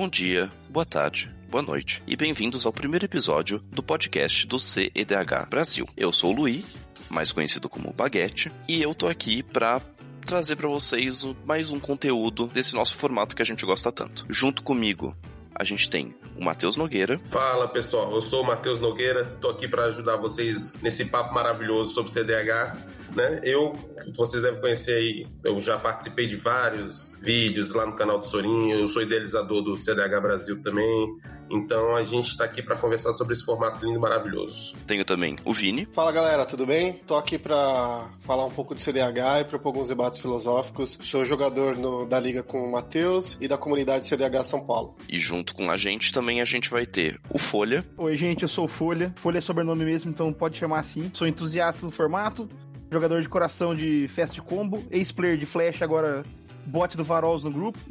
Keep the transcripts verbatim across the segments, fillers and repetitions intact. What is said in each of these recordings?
dia, boa tarde, boa noite e bem-vindos ao primeiro episódio do podcast do C E D H Brasil. Eu sou o Luiz, mais conhecido como Baguete, e eu tô aqui pra trazer pra vocês mais um conteúdo desse nosso formato que a gente gosta tanto. Junto comigo, a gente tem o Matheus Nogueira. Fala pessoal, eu sou o Matheus Nogueira, tô aqui para ajudar vocês nesse papo maravilhoso sobre C D H, né? Eu, vocês devem conhecer aí, eu já participei de vários vídeos lá no canal do Sorinho, eu sou idealizador do C D H Brasil também, então a gente tá aqui para conversar sobre esse formato lindo e maravilhoso. Tenho também o Vini. Fala galera, tudo bem? Tô aqui para falar um pouco de C D H e propor alguns debates filosóficos. Sou jogador no, da Liga com o Matheus e da comunidade C D H São Paulo. E junto com a gente também a gente vai ter o Folha. Oi gente, eu sou o Folha. Folha é sobrenome mesmo, então pode chamar assim. Sou entusiasta do formato, jogador de coração de Fast Combo, ex-player de Flash, agora bot do Varols no grupo,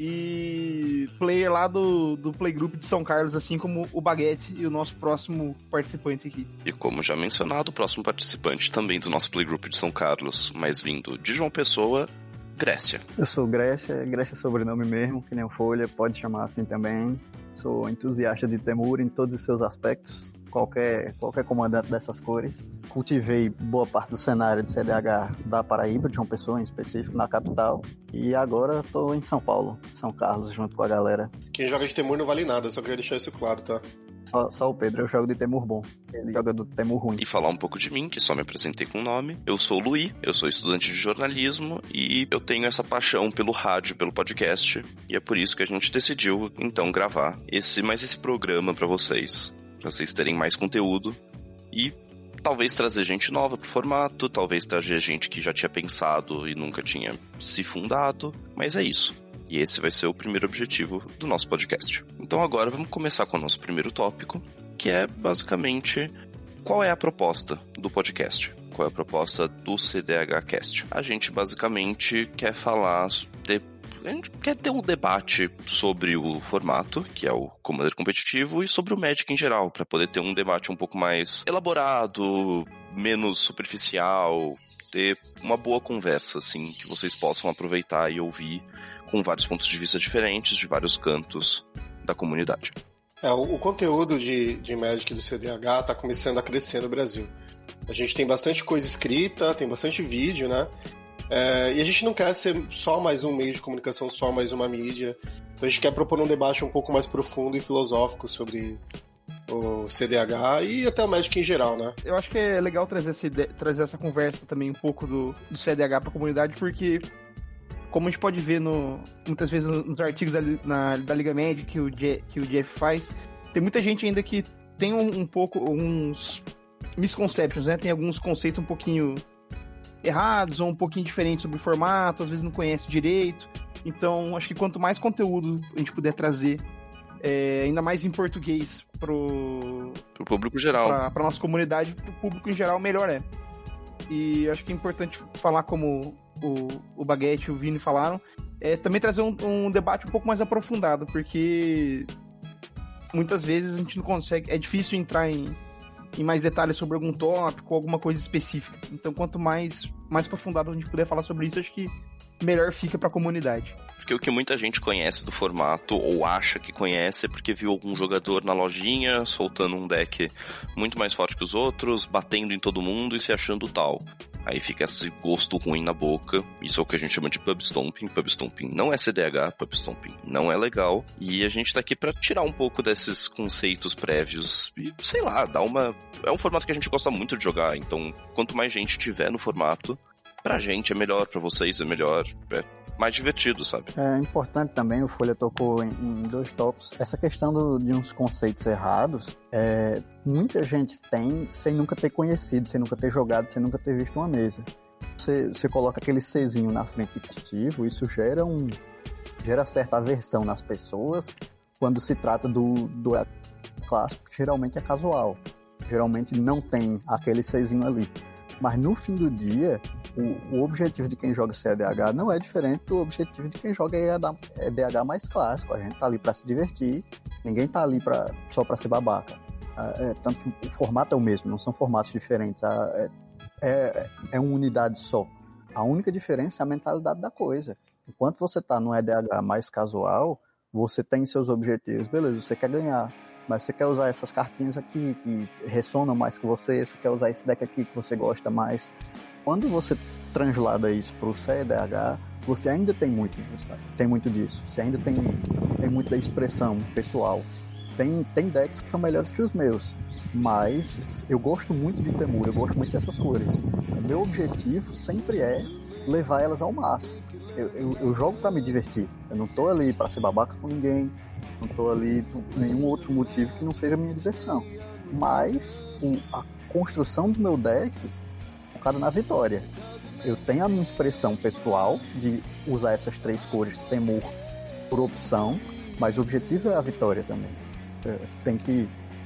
e player lá do, do Playgroup de São Carlos, assim como o Baguete e o nosso próximo participante aqui. E como já mencionado, o próximo participante também do nosso Playgroup de São Carlos, mas vindo de João Pessoa, Grécia. Eu sou Grécia, Grécia é sobrenome mesmo, que nem o Folha, pode chamar assim também. Sou entusiasta de Temur em todos os seus aspectos, qualquer, qualquer comandante dessas cores. Cultivei boa parte do cenário de C D H da Paraíba, de João Pessoa em específico, na capital. E agora estou em São Paulo, São Carlos, junto com a galera. Quem joga de Temur não vale nada, só queria deixar isso claro, tá? Só, só o Pedro, eu jogo de Temur bom, ele joga do Temur ruim. E falar um pouco de mim, que só me apresentei com o nome. Eu sou o Luiz, eu sou estudante de jornalismo e eu tenho essa paixão pelo rádio, pelo podcast. E é por isso que a gente decidiu, então, gravar esse, mais esse programa pra vocês. Pra vocês terem mais conteúdo e talvez trazer gente nova pro formato, talvez trazer gente que já tinha pensado e nunca tinha se fundado. Mas é isso. E esse vai ser o primeiro objetivo do nosso podcast. Então agora vamos começar com o nosso primeiro tópico, que é basicamente qual é a proposta do podcast. Qual é a proposta do C D H Cast? A gente basicamente quer falar de... A gente quer ter um debate sobre o formato, que é o Commander competitivo, e sobre o Magic em geral, para poder ter um debate um pouco mais elaborado, menos superficial, ter uma boa conversa, assim, que vocês possam aproveitar e ouvir com vários pontos de vista diferentes, de vários cantos da comunidade. É, o, o conteúdo de, de Magic do C D H tá começando a crescer no Brasil. A gente tem bastante coisa escrita, tem bastante vídeo, né? É, e a gente não quer ser só mais um meio de comunicação, só mais uma mídia. Então a gente quer propor um debate um pouco mais profundo e filosófico sobre o C D H e até o Magic em geral, né? Eu acho que é legal trazer essa, ideia, trazer essa conversa também um pouco do, do C D H pra comunidade, porque como a gente pode ver no, muitas vezes nos artigos da, na, da Liga Magic que o, Jeff, que o Jeff faz, tem muita gente ainda que tem um, um pouco, uns misconceptions, né? Tem alguns conceitos um pouquinho errados ou um pouquinho diferentes sobre o formato, às vezes não conhece direito. Então, acho que quanto mais conteúdo a gente puder trazer, é, ainda mais em português pro, pro público geral, pra, pra nossa comunidade, pro público em geral, melhor é. E acho que é importante falar, como o, o Baguete e o Vini falaram, é também trazer um, um debate um pouco mais aprofundado, porque muitas vezes a gente não consegue, é difícil entrar em em mais detalhes sobre algum tópico, alguma coisa específica. Então, quanto mais, mais aprofundado a gente puder falar sobre isso, acho que melhor fica pra comunidade. Porque o que muita gente conhece do formato, ou acha que conhece, é porque viu algum jogador na lojinha, soltando um deck muito mais forte que os outros, batendo em todo mundo e se achando tal. Aí fica esse gosto ruim na boca. Isso é o que a gente chama de pub stomping. Pub stomping não é C D H, pub stomping não é legal. E a gente tá aqui pra tirar um pouco desses conceitos prévios e, sei lá, dar uma... É um formato que a gente gosta muito de jogar, então quanto mais gente tiver no formato, pra gente é melhor, pra vocês é melhor, é mais divertido, sabe? É importante também, o Folha tocou em, em dois tópicos, essa questão do, de uns conceitos errados, é, muita gente tem sem nunca ter conhecido, sem nunca ter jogado, sem nunca ter visto uma mesa. Você, você coloca aquele Czinho na frente de competitivo, isso gera um gera certa aversão nas pessoas quando se trata do, do clássico, que geralmente é casual, geralmente não tem aquele Czinho ali. Mas no fim do dia, o, o objetivo de quem joga C D H não é diferente do objetivo de quem joga E D H mais clássico. A gente tá ali pra se divertir, ninguém tá ali pra, só pra ser babaca. É, tanto que o formato é o mesmo, não são formatos diferentes. É, é, é uma unidade só. A única diferença é a mentalidade da coisa. Enquanto você tá no E D H mais casual, Você tem seus objetivos, beleza, você quer ganhar, mas você quer usar essas cartinhas aqui que ressonam mais com você, você quer usar esse deck aqui que você gosta mais. Quando você translada isso pro C D H, você ainda tem muito disso, tem muito disso, você ainda tem, tem muita expressão pessoal. Tem, tem decks que são melhores que os meus, mas eu gosto muito de Temur, eu gosto muito dessas cores. O meu objetivo sempre é levar elas ao máximo. Eu, eu, eu jogo pra me divertir, eu não tô ali pra ser babaca com ninguém, não tô ali por nenhum outro motivo que não seja a minha diversão. Mas o, a construção do meu deck é focada na vitória. Eu tenho a minha expressão pessoal de usar essas três cores de Temur por opção, mas o objetivo é a vitória também. Tem que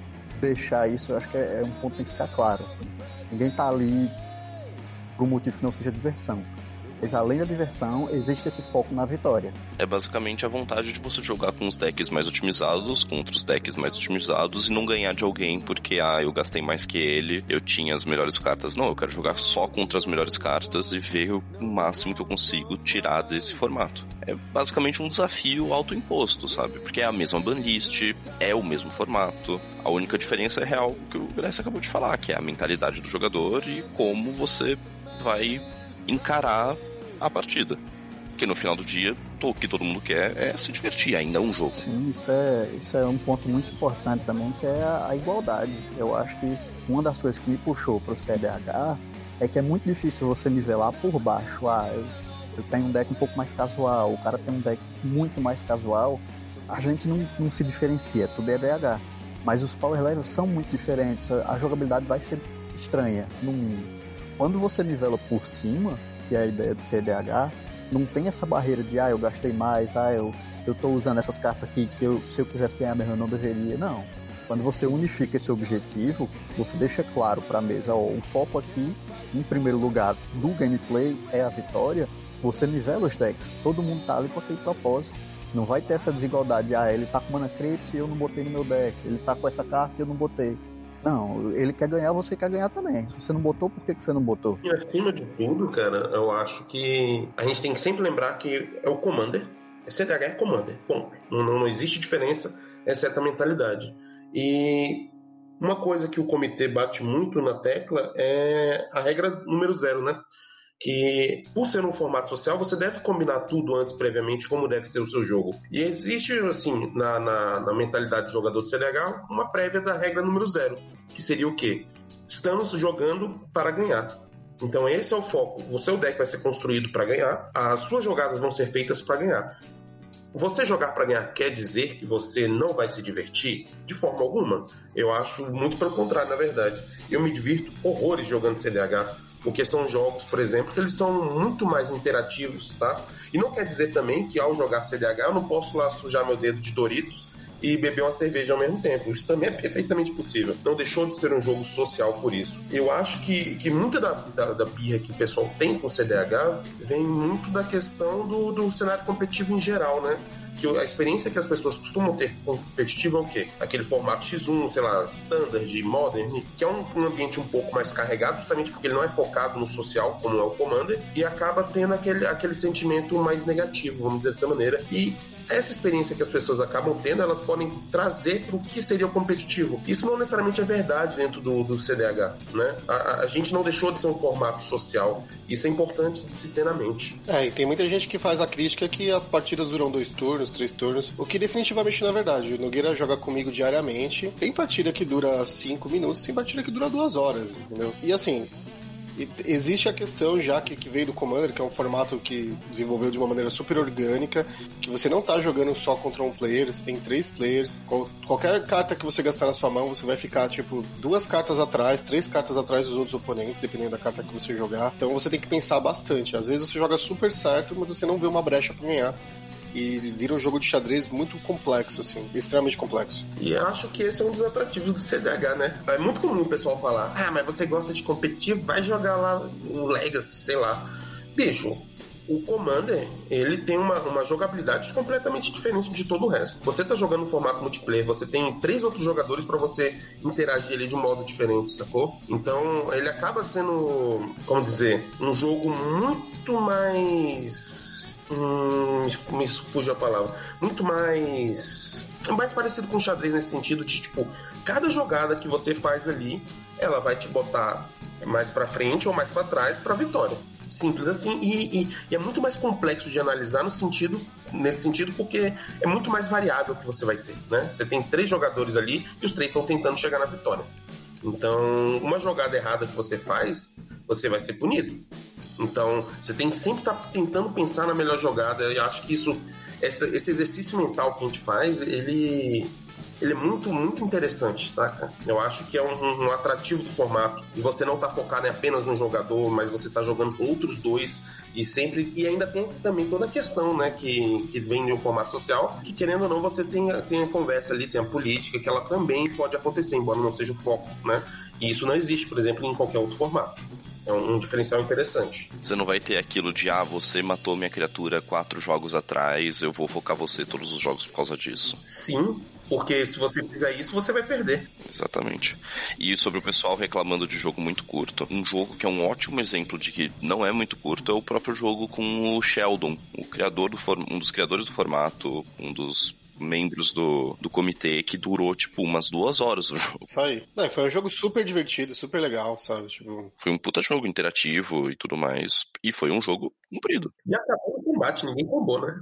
deixar isso, eu acho que é um ponto que tem que ficar claro. Assim. Ninguém tá ali por um motivo que não seja diversão. Mas além da diversão, existe esse foco na vitória. É basicamente a vontade de você jogar com os decks mais otimizados, contra os decks mais otimizados, e não ganhar de alguém porque, ah, eu gastei mais que ele, eu tinha as melhores cartas. Não, eu quero jogar só contra as melhores cartas e ver o máximo que eu consigo tirar desse formato. É basicamente um desafio autoimposto, sabe? Porque é a mesma banlist, é o mesmo formato. A única diferença é real que o Grécia acabou de falar, que é a mentalidade do jogador e como você vai encarar a partida. Porque no final do dia, o que todo mundo quer é se divertir, ainda é um jogo. Sim, isso é, isso é um ponto muito importante também, que é a, a igualdade. Eu acho que uma das coisas que me puxou pro C D H é que é muito difícil você nivelar por baixo. Ah, eu, eu tenho um deck um pouco mais casual, o cara tem um deck muito mais casual. A gente não, não se diferencia, tudo é D H. Mas os power levels são muito diferentes, a jogabilidade vai ser estranha, no mínimo. Quando você nivela por cima, que é a ideia do C D H, não tem essa barreira de, ah, eu gastei mais, ah, eu, eu tô usando essas cartas aqui que eu, se eu quisesse ganhar mesmo eu não deveria. Não. Quando você unifica esse objetivo, você deixa claro pra mesa, ó, o foco aqui, em primeiro lugar, do gameplay é a vitória, você nivela os decks. Todo mundo tá ali com aquele propósito. Não vai ter essa desigualdade, ah, ele tá com mana crypt e eu não botei no meu deck, ele tá com essa carta e eu não botei. Não, ele quer ganhar, você quer ganhar também. Se você não botou, por que, que você não botou? E acima de tudo, cara, eu acho que a gente tem que sempre lembrar que é o Commander. C D H é Commander, ponto. Não, não existe diferença, exceto a mentalidade. E uma coisa que o comitê bate muito na tecla é a regra número zero, né? Que, por ser um formato social, você deve combinar tudo antes, previamente, como deve ser o seu jogo. E existe, assim, na, na, na mentalidade do jogador do C D H, uma prévia da regra número zero, que seria o quê? Estamos jogando para ganhar. Então esse é o foco. O seu deck vai ser construído para ganhar, as suas jogadas vão ser feitas para ganhar. Você jogar para ganhar quer dizer que você não vai se divertir? De forma alguma. Eu acho muito pelo contrário, na verdade. Eu me divirto horrores jogando C D H. Porque são jogos, por exemplo, que eles são muito mais interativos, tá? E não quer dizer também que ao jogar C D H eu não posso lá sujar meu dedo de Doritos e beber uma cerveja ao mesmo tempo. Isso também é perfeitamente possível. Não deixou de ser um jogo social por isso. Eu acho que, que muita da, da, da birra que o pessoal tem com o C D H vem muito da questão do, do cenário competitivo em geral, né? Que a experiência que as pessoas costumam ter competitiva é o quê? Aquele formato X um, sei lá, Standard, Modern, que é um, um ambiente um pouco mais carregado, justamente porque ele não é focado no social, como é o Commander, e acaba tendo aquele, aquele sentimento mais negativo, vamos dizer dessa maneira. E essa experiência que as pessoas acabam tendo, elas podem trazer para o que seria o competitivo. Isso não necessariamente é verdade dentro do, do C D H, né? A, a gente não deixou de ser um formato social. Isso é importante de se ter na mente. É, e tem muita gente que faz a crítica que as partidas duram dois turnos, três turnos, o que definitivamente não é verdade. O Nogueira joga comigo diariamente. Tem partida que dura cinco minutos, tem partida que dura duas horas, entendeu? E assim, existe a questão já que, que veio do Commander, que é um formato que desenvolveu de uma maneira super orgânica, que você não tá jogando só contra um player, você tem três players. Qual, qualquer carta que você gastar na sua mão, você vai ficar, tipo, duas cartas atrás, três cartas atrás dos outros oponentes, dependendo da carta que você jogar. Então você tem que pensar bastante. Às vezes você joga super certo, mas você não vê uma brecha pra ganhar. E vira um jogo de xadrez muito complexo, assim, extremamente complexo. E acho que esse é um dos atrativos do C D H, né? É muito comum o pessoal falar, ah, mas você gosta de competitivo, vai jogar lá o Legacy, sei lá. Bicho, o Commander, ele tem uma, uma jogabilidade completamente diferente de todo o resto. Você tá jogando no formato multiplayer, você tem três outros jogadores pra você interagir ali de um modo diferente, sacou? Então, ele acaba sendo, como dizer, um jogo muito mais Hum, me fugiu a palavra. Muito mais... mais parecido com xadrez nesse sentido de, tipo, cada jogada que você faz ali, ela vai te botar mais pra frente ou mais pra trás pra vitória. Simples assim, e, e, e é muito mais complexo de analisar no sentido, nesse sentido, porque é muito mais variável que você vai ter, né? Você tem três jogadores ali e os três estão tentando chegar na vitória. Então, uma jogada errada que você faz, você vai ser punido. Então, você tem que sempre estar tentando pensar na melhor jogada. Eu acho que isso, essa, esse exercício mental que a gente faz, ele... ele é muito, muito interessante, saca? Eu acho que é um, um atrativo do formato. E você não tá focado em apenas um jogador, mas você tá jogando com outros dois. E sempre... E ainda tem também toda a questão, né? Que, que vem de um formato social. Que, querendo ou não, você tem, tem a conversa ali, tem a política, que ela também pode acontecer, embora não seja o foco, né? E isso não existe, por exemplo, em qualquer outro formato. É um, um diferencial interessante. Você não vai ter aquilo de, ah, você matou minha criatura quatro jogos atrás, eu vou focar você todos os jogos por causa disso. Sim, porque se você fizer isso, você vai perder. Exatamente. E sobre o pessoal reclamando de jogo muito curto, um jogo que é um ótimo exemplo de que não é muito curto é o próprio jogo com o Sheldon, o criador do form... um dos criadores do formato, um dos membros do, do comitê, que durou, tipo, umas duas horas o jogo. Isso aí. Não, foi um jogo super divertido, super legal, sabe? Tipo... Foi um puta jogo interativo e tudo mais. E foi um jogo comprido. E acabou o combate, ninguém combou, né?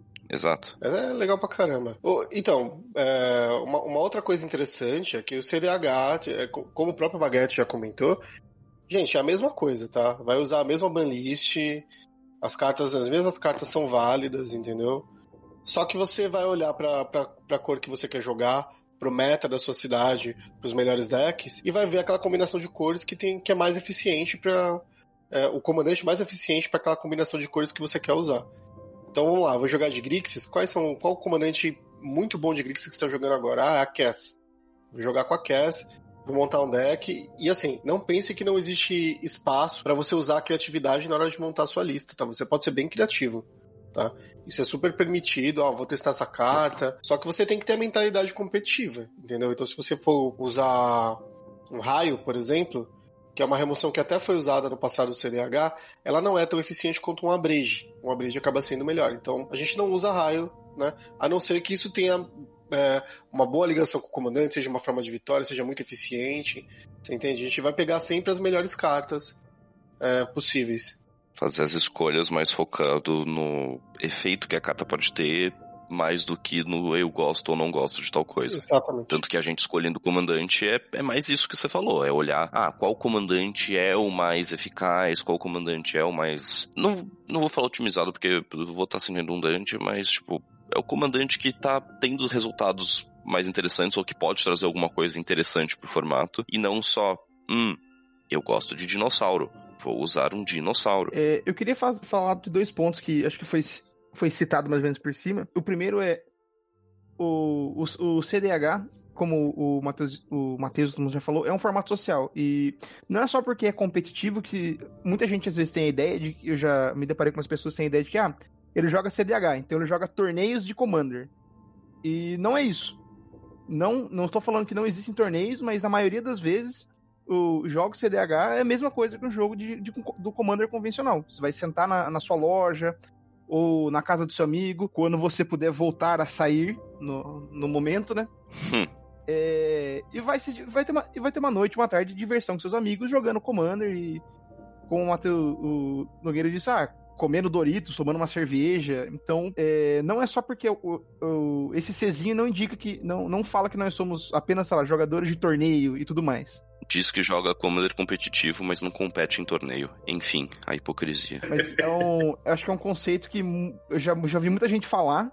Exato. É legal pra caramba. Então, é, uma, uma outra coisa interessante é que o C D H, é, como o próprio Baguete já comentou, gente, é a mesma coisa, tá? Vai usar a mesma banlist, as cartas, as mesmas cartas são válidas, entendeu? Só que você vai olhar pra, pra, pra cor que você quer jogar, pro meta da sua cidade, pros melhores decks, e vai ver aquela combinação de cores que, tem, que é mais eficiente pra... É, o comandante mais eficiente pra aquela combinação de cores que você quer usar. Então vamos lá, vou jogar de Grixis. Quais são, qual o comandante muito bom de Grixis que você está jogando agora? Ah, é a Cass. Vou jogar com a Cass, vou montar um deck. E assim, não pense que não existe espaço para você usar a criatividade na hora de montar a sua lista, tá? Você pode ser bem criativo, tá? Isso é super permitido, ó, vou testar essa carta. Só que você tem que ter a mentalidade competitiva, entendeu? Então se você for usar um raio, por exemplo, que é uma remoção que até foi usada no passado do C D H, ela não é tão eficiente quanto um Abrade. Um Abrade acaba sendo melhor. Então, a gente não usa raio, né? A não ser que isso tenha é, uma boa ligação com o comandante, seja uma forma de vitória, seja muito eficiente. Você entende? A gente vai pegar sempre as melhores cartas é, possíveis. Fazer as escolhas mais focado no efeito que a carta pode ter, mais do que no eu gosto ou não gosto de tal coisa. Exatamente. Tanto que a gente escolhendo o comandante é, é mais isso que você falou, é olhar, ah, qual comandante é o mais eficaz, qual comandante é o mais... Não, não vou falar otimizado, porque eu vou estar sendo redundante, mas, tipo, é o comandante que tá tendo resultados mais interessantes ou que pode trazer alguma coisa interessante pro formato, e não só, hum, eu gosto de dinossauro, vou usar um dinossauro. É, eu queria faz, falar de dois pontos que acho que foi... foi citado mais ou menos por cima. O primeiro é o, o, o C D H, como o Matheus o Matheus já falou, é um formato social. E não é só porque é competitivo que muita gente às vezes tem a ideia de que eu já me deparei com umas pessoas que têm a ideia de que ah, ele joga C D H, então ele joga torneios de Commander. E não é isso. Não, não estou falando que não existem torneios, mas na maioria das vezes o jogo C D H é a mesma coisa que um jogo de, de, do Commander convencional. Você vai sentar na, na sua loja ou na casa do seu amigo, quando você puder voltar a sair no, no momento, né? Hum. É, e vai, se, vai, ter uma, vai ter uma noite, uma tarde de diversão com seus amigos, jogando Commander e, como o Matheus o Nogueira disse, ah, comendo Doritos, tomando uma cerveja. Então, é, não é só porque o, o, esse Czinho não indica que, não, não fala que nós somos apenas, sei lá, jogadores de torneio e tudo mais. Diz que joga Commander competitivo, mas não compete em torneio. Enfim, a hipocrisia. Mas é um, eu acho que é um conceito que eu já, já vi muita gente falar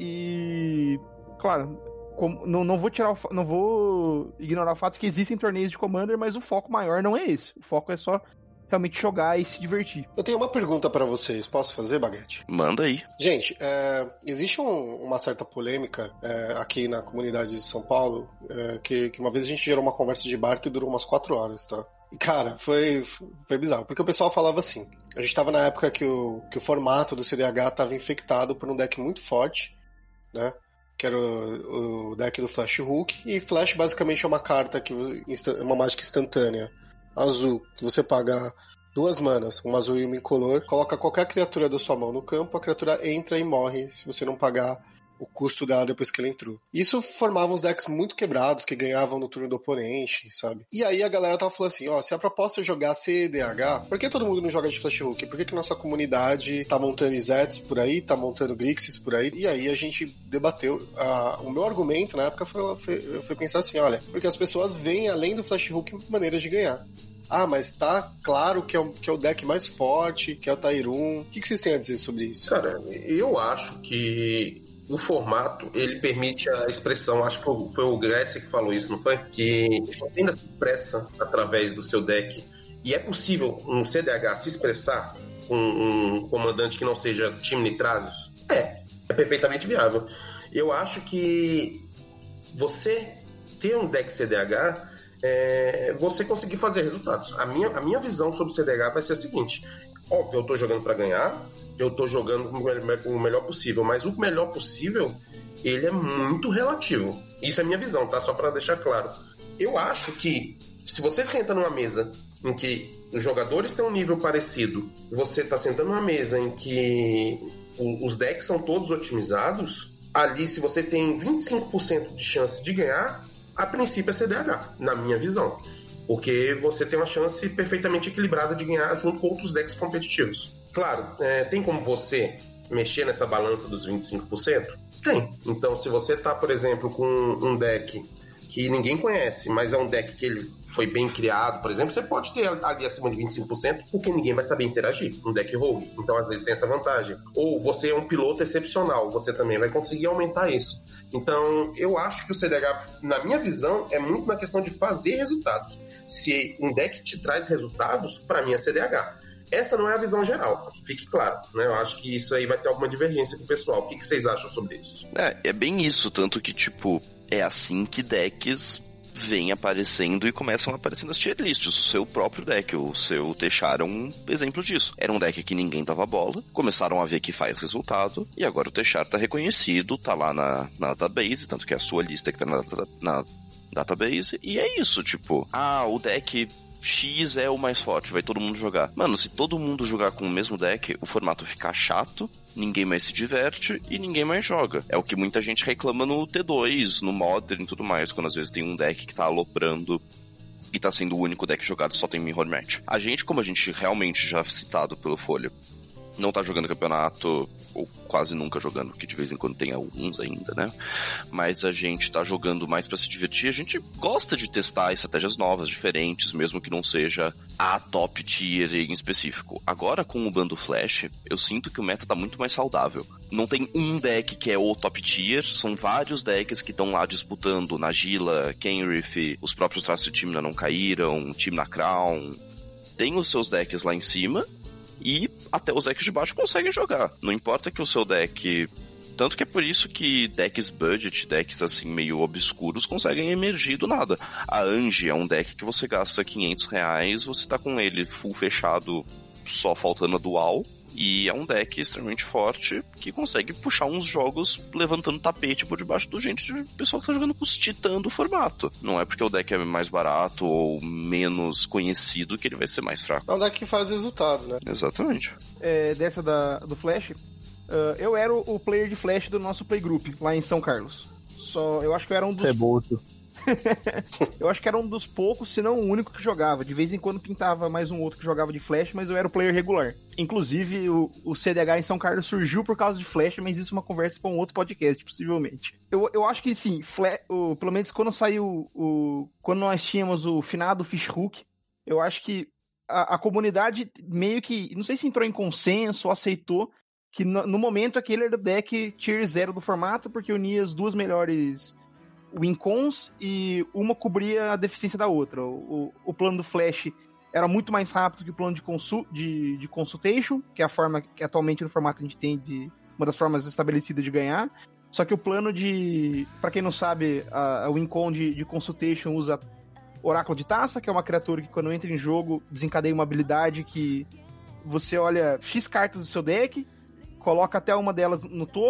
e, claro, como, não, não vou tirar, o, não vou ignorar o fato que existem torneios de Commander, mas o foco maior não é esse. O foco é só realmente jogar e se divertir. Eu tenho uma pergunta pra vocês. Posso fazer, Baguete? Manda aí. Gente, é, existe um, uma certa polêmica é, aqui na comunidade de São Paulo, é, que, que uma vez a gente gerou uma conversa de bar que durou umas quatro horas, tá? E, cara, foi, foi bizarro, porque o pessoal falava assim, a gente tava na época que o, que o formato do C D H tava infectado por um deck muito forte, né? Que era o, o deck do Flash Hook, e Flash basicamente é uma carta, que é uma mágica instantânea, azul, que você paga duas manas, uma azul e uma incolor, coloca qualquer criatura da sua mão no campo, a criatura entra e morre se você não pagar o custo dela depois que ela entrou. Isso formava uns decks muito quebrados, que ganhavam no turno do oponente, sabe? E aí a galera tava falando assim, ó, se a proposta é jogar C D H, por que todo mundo não joga de Flash Hook? Por que que nossa comunidade tá montando Zets por aí, tá montando Grixis por aí? E aí a gente debateu. Uh, o meu argumento na época foi, foi, foi pensar assim, olha, porque as pessoas veem além do Flash Hook maneiras de ganhar. Ah, mas tá claro que é, o, que é o deck mais forte, que é o Tairum. O que, que vocês têm a dizer sobre isso? Cara, eu acho que o formato, ele permite a expressão, acho que foi, foi o Grécia que falou isso, não foi? Que ainda se expressa através do seu deck. E é possível um C D H se expressar com um comandante que não seja time Nitrasos? É, é perfeitamente viável. Eu acho que você ter um deck C D H, é, você conseguir fazer resultados. A minha, a minha visão sobre o C D H vai ser a seguinte: óbvio, eu tô jogando para ganhar, eu tô jogando o melhor possível, mas o melhor possível, ele é muito relativo. Isso é a minha visão, tá? Só para deixar claro. Eu acho que se você senta numa mesa em que os jogadores têm um nível parecido, você tá sentando numa mesa em que os decks são todos otimizados, ali se você tem vinte e cinco por cento de chance de ganhar, a princípio é C D H, na minha visão. Porque você tem uma chance perfeitamente equilibrada de ganhar junto com outros decks competitivos. Claro, é, tem como você mexer nessa balança dos vinte e cinco por cento? Tem. Então, se você tá, por exemplo, com um deck que ninguém conhece, mas é um deck que ele foi bem criado, por exemplo, você pode ter ali acima de vinte e cinco por cento, porque ninguém vai saber interagir, um deck rogue. Então, às vezes, tem essa vantagem. Ou você é um piloto excepcional, você também vai conseguir aumentar isso. Então, eu acho que o C D H, na minha visão, é muito na questão de fazer resultados. Se um deck te traz resultados, para mim é C D H. Essa não é a visão geral, que fique claro, né? Eu acho que isso aí vai ter alguma divergência com o pessoal. O que, que vocês acham sobre isso? É, é bem isso, tanto que, tipo, é assim que decks vêm aparecendo e começam a aparecer nas tier lists. O seu próprio deck, o seu Techar é um exemplo disso. Era um deck que ninguém dava bola, começaram a ver que faz resultado, e agora o Techar tá reconhecido, tá lá na, na database, tanto que é a sua lista que tá na, na database, e é isso, tipo, ah, o deck X é o mais forte, vai todo mundo jogar. Mano, se todo mundo jogar com o mesmo deck, o formato fica chato, ninguém mais se diverte e ninguém mais joga. É o que muita gente reclama no T dois, no Modern e tudo mais, quando às vezes tem um deck que tá aloprando e tá sendo o único deck jogado, só tem Mirror Match. A gente, como a gente realmente já citado pelo Folha, não tá jogando campeonato, ou quase nunca jogando, que de vez em quando tem alguns ainda, né? Mas a gente tá jogando mais pra se divertir, a gente gosta de testar estratégias novas, diferentes, mesmo que não seja a top tier em específico. Agora, com o bando Flash, eu sinto que o meta tá muito mais saudável. Não tem um deck que é o top tier, são vários decks que estão lá disputando, Nagila, Kenrith, os próprios traços de Tymna não caíram, Tymna Crown, tem os seus decks lá em cima, e até os decks de baixo conseguem jogar. Não importa que o seu deck... Tanto que é por isso que decks budget, decks assim meio obscuros, conseguem emergir do nada. A Angie é um deck que você gasta quinhentos reais, você tá com ele full fechado, só faltando a dual. E é um deck extremamente forte que consegue puxar uns jogos levantando tapete por debaixo do gente de pessoal que tá jogando custitando o formato. Não é porque o deck é mais barato ou menos conhecido que ele vai ser mais fraco. É um deck que faz resultado, né? Exatamente. É, dessa da, do Flash, uh, eu era o, o player de Flash do nosso playgroup lá em São Carlos. Só, eu acho que eu era um dos... Ceboto. Eu acho que era um dos poucos, se não o único que jogava. De vez em quando pintava mais um outro que jogava de Flash, mas eu era o player regular. Inclusive, o, o C D H em São Carlos surgiu por causa de Flash, mas isso é uma conversa para um outro podcast, possivelmente. Eu, eu acho que sim, Flash, o, pelo menos quando saiu o... Quando nós tínhamos o finado Fishhook, eu acho que a, a comunidade meio que... Não sei se entrou em consenso ou aceitou que no, no momento aquele era o deck tier zero do formato, porque unia as duas melhores... Wincons e uma cobria a deficiência da outra. O, o plano do Flash era muito mais rápido que o plano de, consul, de, de Consultation, que é a forma que atualmente no formato a gente tem de uma das formas estabelecidas de ganhar. Só que o plano de... Pra quem não sabe, a, a Wincon de, de Consultation usa Oráculo de Taça, que é uma criatura que quando entra em jogo desencadeia uma habilidade que você olha X cartas do seu deck, coloca até uma delas no topo,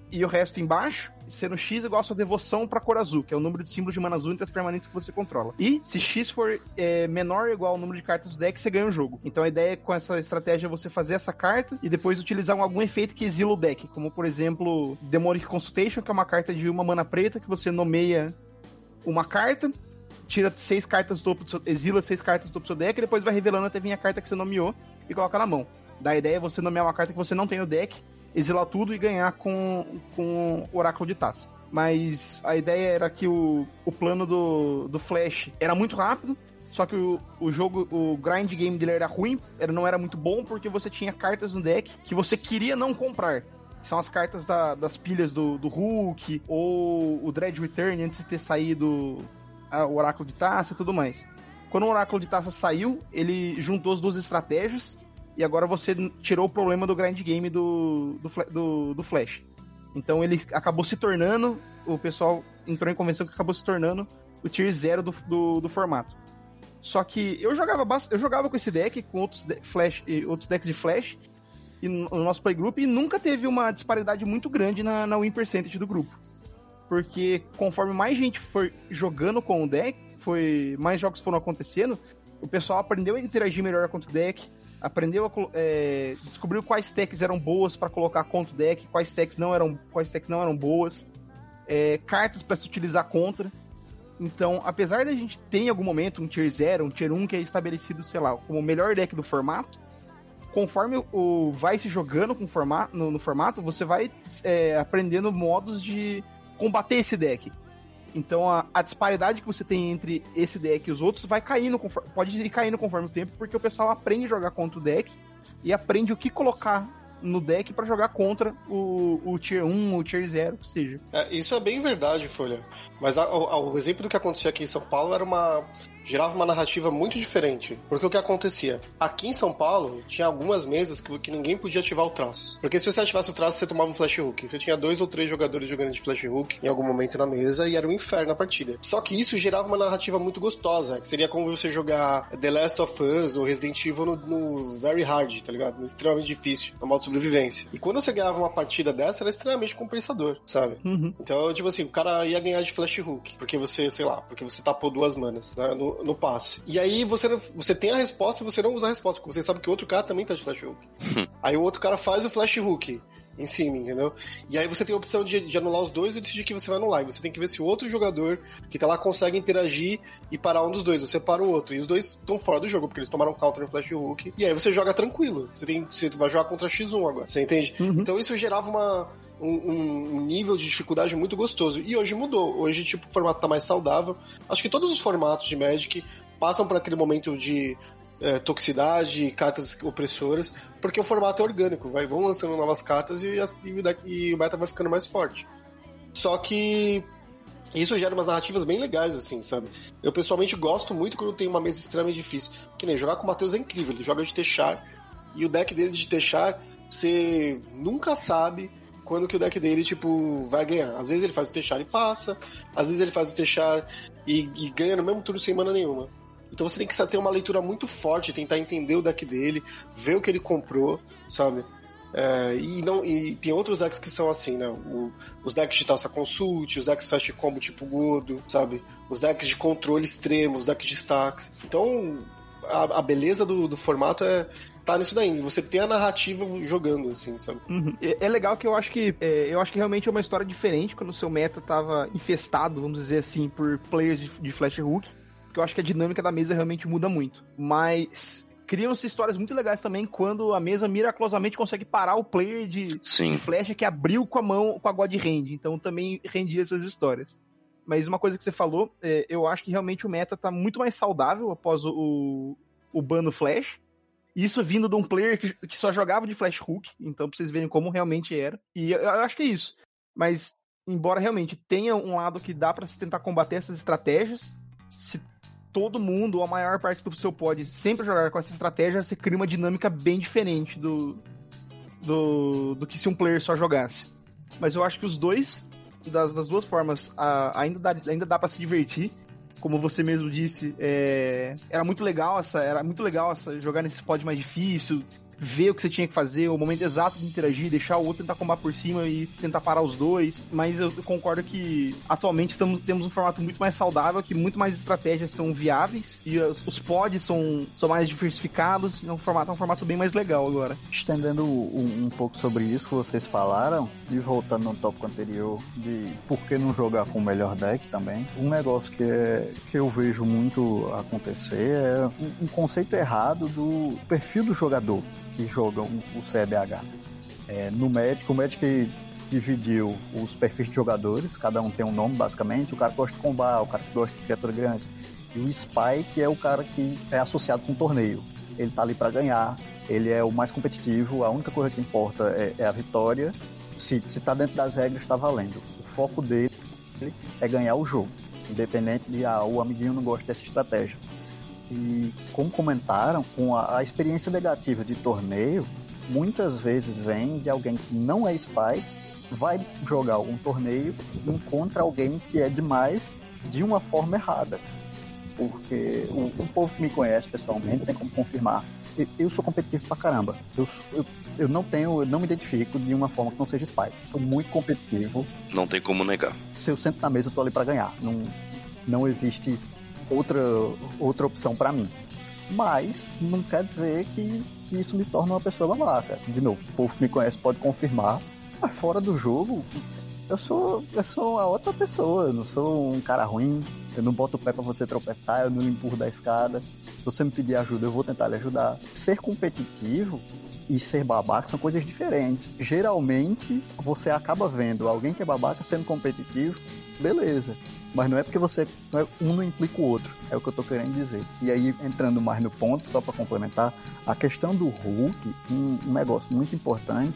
e o resto embaixo, sendo X igual a sua devoção pra cor azul, que é o número de símbolos de mana azul entre as permanentes que você controla. E se X for é, menor ou igual ao número de cartas do deck, você ganha o jogo. Então a ideia é, com essa estratégia, você fazer essa carta e depois utilizar um, algum efeito que exila o deck, como por exemplo Demonic Consultation, que é uma carta de uma mana preta que você nomeia uma carta, tira seis cartas do topo do seu, exila seis cartas do topo do seu deck e depois vai revelando até vir a carta que você nomeou e coloca na mão. Da ideia é você nomear uma carta que você não tem no deck, exilar tudo e ganhar com, com o Oráculo de Taça. Mas a ideia era que o, o plano do, do Flash era muito rápido, só que o, o jogo, o grind game dele era ruim, era, não era muito bom, porque você tinha cartas no deck que você queria não comprar. São as cartas da, das pilhas do, do Hulk, ou o Dread Return antes de ter saído a, o Oráculo de Taça e tudo mais. Quando o Oráculo de Taça saiu, ele juntou as duas estratégias, e agora você tirou o problema do grind game do, do, do, do Flash. Então ele acabou se tornando, o pessoal entrou em convenção que acabou se tornando o tier zero do, do, do formato. Só que eu jogava, eu jogava com esse deck, com outros, de, flash, outros decks de Flash, e no nosso playgroup, e nunca teve uma disparidade muito grande na, na win percentage do grupo. Porque conforme mais gente for jogando com o deck, foi, mais jogos foram acontecendo, o pessoal aprendeu a interagir melhor contra o deck, aprendeu a é, descobriu quais techs eram boas para colocar contra o deck, quais techs não eram, quais techs não eram boas, é, cartas para se utilizar contra. Então, apesar da gente ter em algum momento um tier zero, um tier um que é estabelecido, sei lá, como o melhor deck do formato, conforme o vai se jogando com formato, no, no formato, você vai é, aprendendo modos de combater esse deck. Então a, a disparidade que você tem entre esse deck e os outros vai caindo, conforme, pode ir caindo conforme o tempo, porque o pessoal aprende a jogar contra o deck e aprende o que colocar no deck pra jogar contra o, o Tier um, o Tier zero, que seja. É, isso é bem verdade, Folha. Mas a, a, o exemplo do que acontecia aqui em São Paulo era uma... gerava uma narrativa muito diferente. Porque o que acontecia? Aqui em São Paulo, tinha algumas mesas que, que ninguém podia ativar o traço. Porque se você ativasse o traço, você tomava um flash hook. Você tinha dois ou três jogadores jogando de flash hook em algum momento na mesa e era um inferno a partida. Só que isso gerava uma narrativa muito gostosa, que seria como você jogar The Last of Us ou Resident Evil no, no Very Hard, tá ligado? No extremamente difícil, no modo sobrevivência. E quando você ganhava uma partida dessa, era extremamente compensador, sabe? Uhum. Então, tipo assim, o cara ia ganhar de flash hook, porque você, sei lá, porque você tapou duas manas, né, no, no passe. E aí você, você tem a resposta e você não usa a resposta, porque você sabe que o outro cara também tá de flash hook. Aí o outro cara faz o flash hook em cima, entendeu? E aí você tem a opção de, de anular os dois e decidir que você vai anular. E você tem que ver se o outro jogador que tá lá consegue interagir e parar um dos dois. Você para o outro. E os dois estão fora do jogo, porque eles tomaram counter no flash hook. E aí você joga tranquilo. Você, tem, você vai jogar contra X um agora. Você entende? Uhum. Então isso gerava uma... Um, um nível de dificuldade muito gostoso. E hoje mudou. Hoje, tipo, o formato tá mais saudável. Acho que todos os formatos de Magic passam por aquele momento de é, toxicidade, cartas opressoras, porque o formato é orgânico. Vai, vão lançando novas cartas e, as, e, o deck, e o meta vai ficando mais forte. Só que isso gera umas narrativas bem legais, assim, sabe? Eu, pessoalmente, gosto muito quando tem uma mesa extremamente difícil. Que nem jogar com o Matheus é incrível. Ele joga de Techar e o deck dele de Techar, você nunca sabe quando que o deck dele, tipo, vai ganhar. Às vezes ele faz o Techar e passa, às vezes ele faz o Techar e, e ganha no mesmo turno sem mana nenhuma. Então você tem que ter uma leitura muito forte, tentar entender o deck dele, ver o que ele comprou, sabe? É, e, não, e tem outros decks que são assim, né? O, os decks de Taça Consult, os decks Fast Combo tipo Godo, sabe? Os decks de controle extremo, os decks de stacks. Então, a, a beleza do, do formato é... tá nisso daí, você tem a narrativa jogando, assim, sabe? Uhum. É, é legal que eu acho que é, eu acho que realmente é uma história diferente quando o seu meta tava infestado, vamos dizer assim, por players de, de flash hook, porque eu acho que a dinâmica da mesa realmente muda muito. Mas criam-se histórias muito legais também quando a mesa miraculosamente consegue parar o player de, de flash que abriu com a mão, com a God Hand, então também rendia essas histórias. Mas uma coisa que você falou, é, eu acho que realmente o meta tá muito mais saudável após o, o, o ban do flash. Isso vindo de um player que, que só jogava de flash hook, então pra vocês verem como realmente era. E eu, eu acho que é isso. Mas, embora realmente tenha um lado que dá pra se tentar combater essas estratégias, se todo mundo, ou a maior parte do seu pod, sempre jogar com essa estratégia, você cria uma dinâmica bem diferente do, do, do que se um player só jogasse. Mas eu acho que os dois, das, das duas formas, a, ainda, dá, ainda dá pra se divertir. Como você mesmo disse, é, era muito legal essa, era muito legal essa, jogar nesse pod mais difícil, ver o que você tinha que fazer, o momento exato de interagir, deixar o outro tentar combar por cima e tentar parar os dois. Mas eu concordo que atualmente estamos, temos um formato muito mais saudável, que muito mais estratégias são viáveis e os, os pods são, são mais diversificados. É um formato, é um formato bem mais legal agora. Estendendo um, um pouco sobre isso que vocês falaram, e voltando no tópico anterior de por que não jogar com o melhor deck também, um negócio que, é, que eu vejo muito acontecer é um, um conceito errado do perfil do jogador que joga o, o C D H. É, no Magic, o Magic dividiu os perfis de jogadores, cada um tem um nome basicamente, o cara que gosta de combar, o cara que gosta de criatura grande, e o Spy, que é o cara que é associado com o torneio. Ele tá ali para ganhar, ele é o mais competitivo, a única coisa que importa é, é a vitória. Se, se tá dentro das regras, tá valendo. O foco dele é ganhar o jogo, independente de ah, o amiguinho não gosta dessa estratégia. E como comentaram, com a, a experiência negativa de torneio, muitas vezes vem de alguém que não é Spy, vai jogar algum torneio e encontra alguém que é demais de uma forma errada. Porque o, o povo que me conhece pessoalmente tem como confirmar. Eu, eu sou competitivo pra caramba. Eu, eu, eu não tenho, eu não me identifico de uma forma que não seja Spy. Sou muito competitivo. Não tem como negar. Se eu sento na mesa, eu tô ali pra ganhar. Não, não existe outra, outra opção pra mim. Mas não quer dizer que, que isso me torna uma pessoa babaca. De novo, o povo que me conhece pode confirmar. Mas fora do jogo, eu sou, eu sou uma outra pessoa. Eu não sou um cara ruim. Eu não boto o pé pra você tropeçar, eu não lhe empurro da escada. Se você me pedir ajuda, eu vou tentar lhe ajudar. Ser competitivo e ser babaca são coisas diferentes. Geralmente, você acaba vendo alguém que é babaca sendo competitivo, beleza. Mas não é porque você... Não é, um não implica o outro, é o que eu tô querendo dizer. E aí, entrando mais no ponto, só pra complementar, a questão do Hulk, um, um negócio muito importante,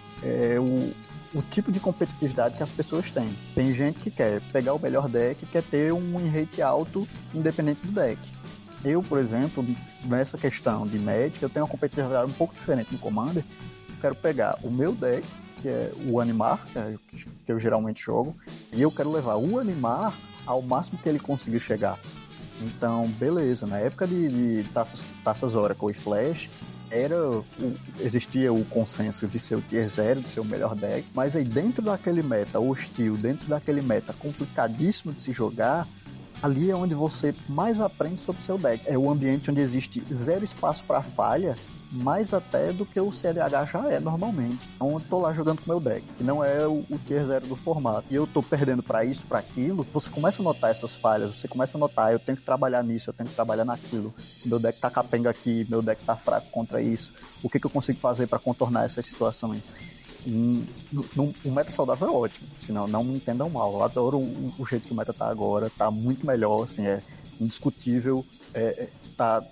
é o... o tipo de competitividade que as pessoas têm. Tem gente que quer pegar o melhor deck, quer ter um win rate alto, independente do deck. Eu, por exemplo, nessa questão de Magic, eu tenho uma competitividade um pouco diferente no Commander. Eu quero pegar o meu deck, que é o Animar, que, é, que eu geralmente jogo, e eu quero levar o Animar ao máximo que ele conseguir chegar. Então, beleza, na época de, de taças, taças Oracle e Flash, era o, existia o consenso de ser o tier zero, de ser o melhor deck, mas aí dentro daquele meta hostil, dentro daquele meta complicadíssimo de se jogar, ali é onde você mais aprende sobre o seu deck. É o ambiente onde existe zero espaço para falha, mais até do que o C D H já é normalmente. Então eu tô lá jogando com o meu deck, que não é o, o tier zero do formato, e eu tô perdendo para isso, para aquilo, você começa a notar essas falhas, você começa a notar, eu tenho que trabalhar nisso, eu tenho que trabalhar naquilo, meu deck tá capenga aqui, meu deck tá fraco contra isso, o que que eu consigo fazer para contornar essas situações? Hum, no, o meta saudável é ótimo, senão não me entendam mal, eu adoro o, o jeito que o meta tá agora, tá muito melhor, assim, é indiscutível, é, é, tá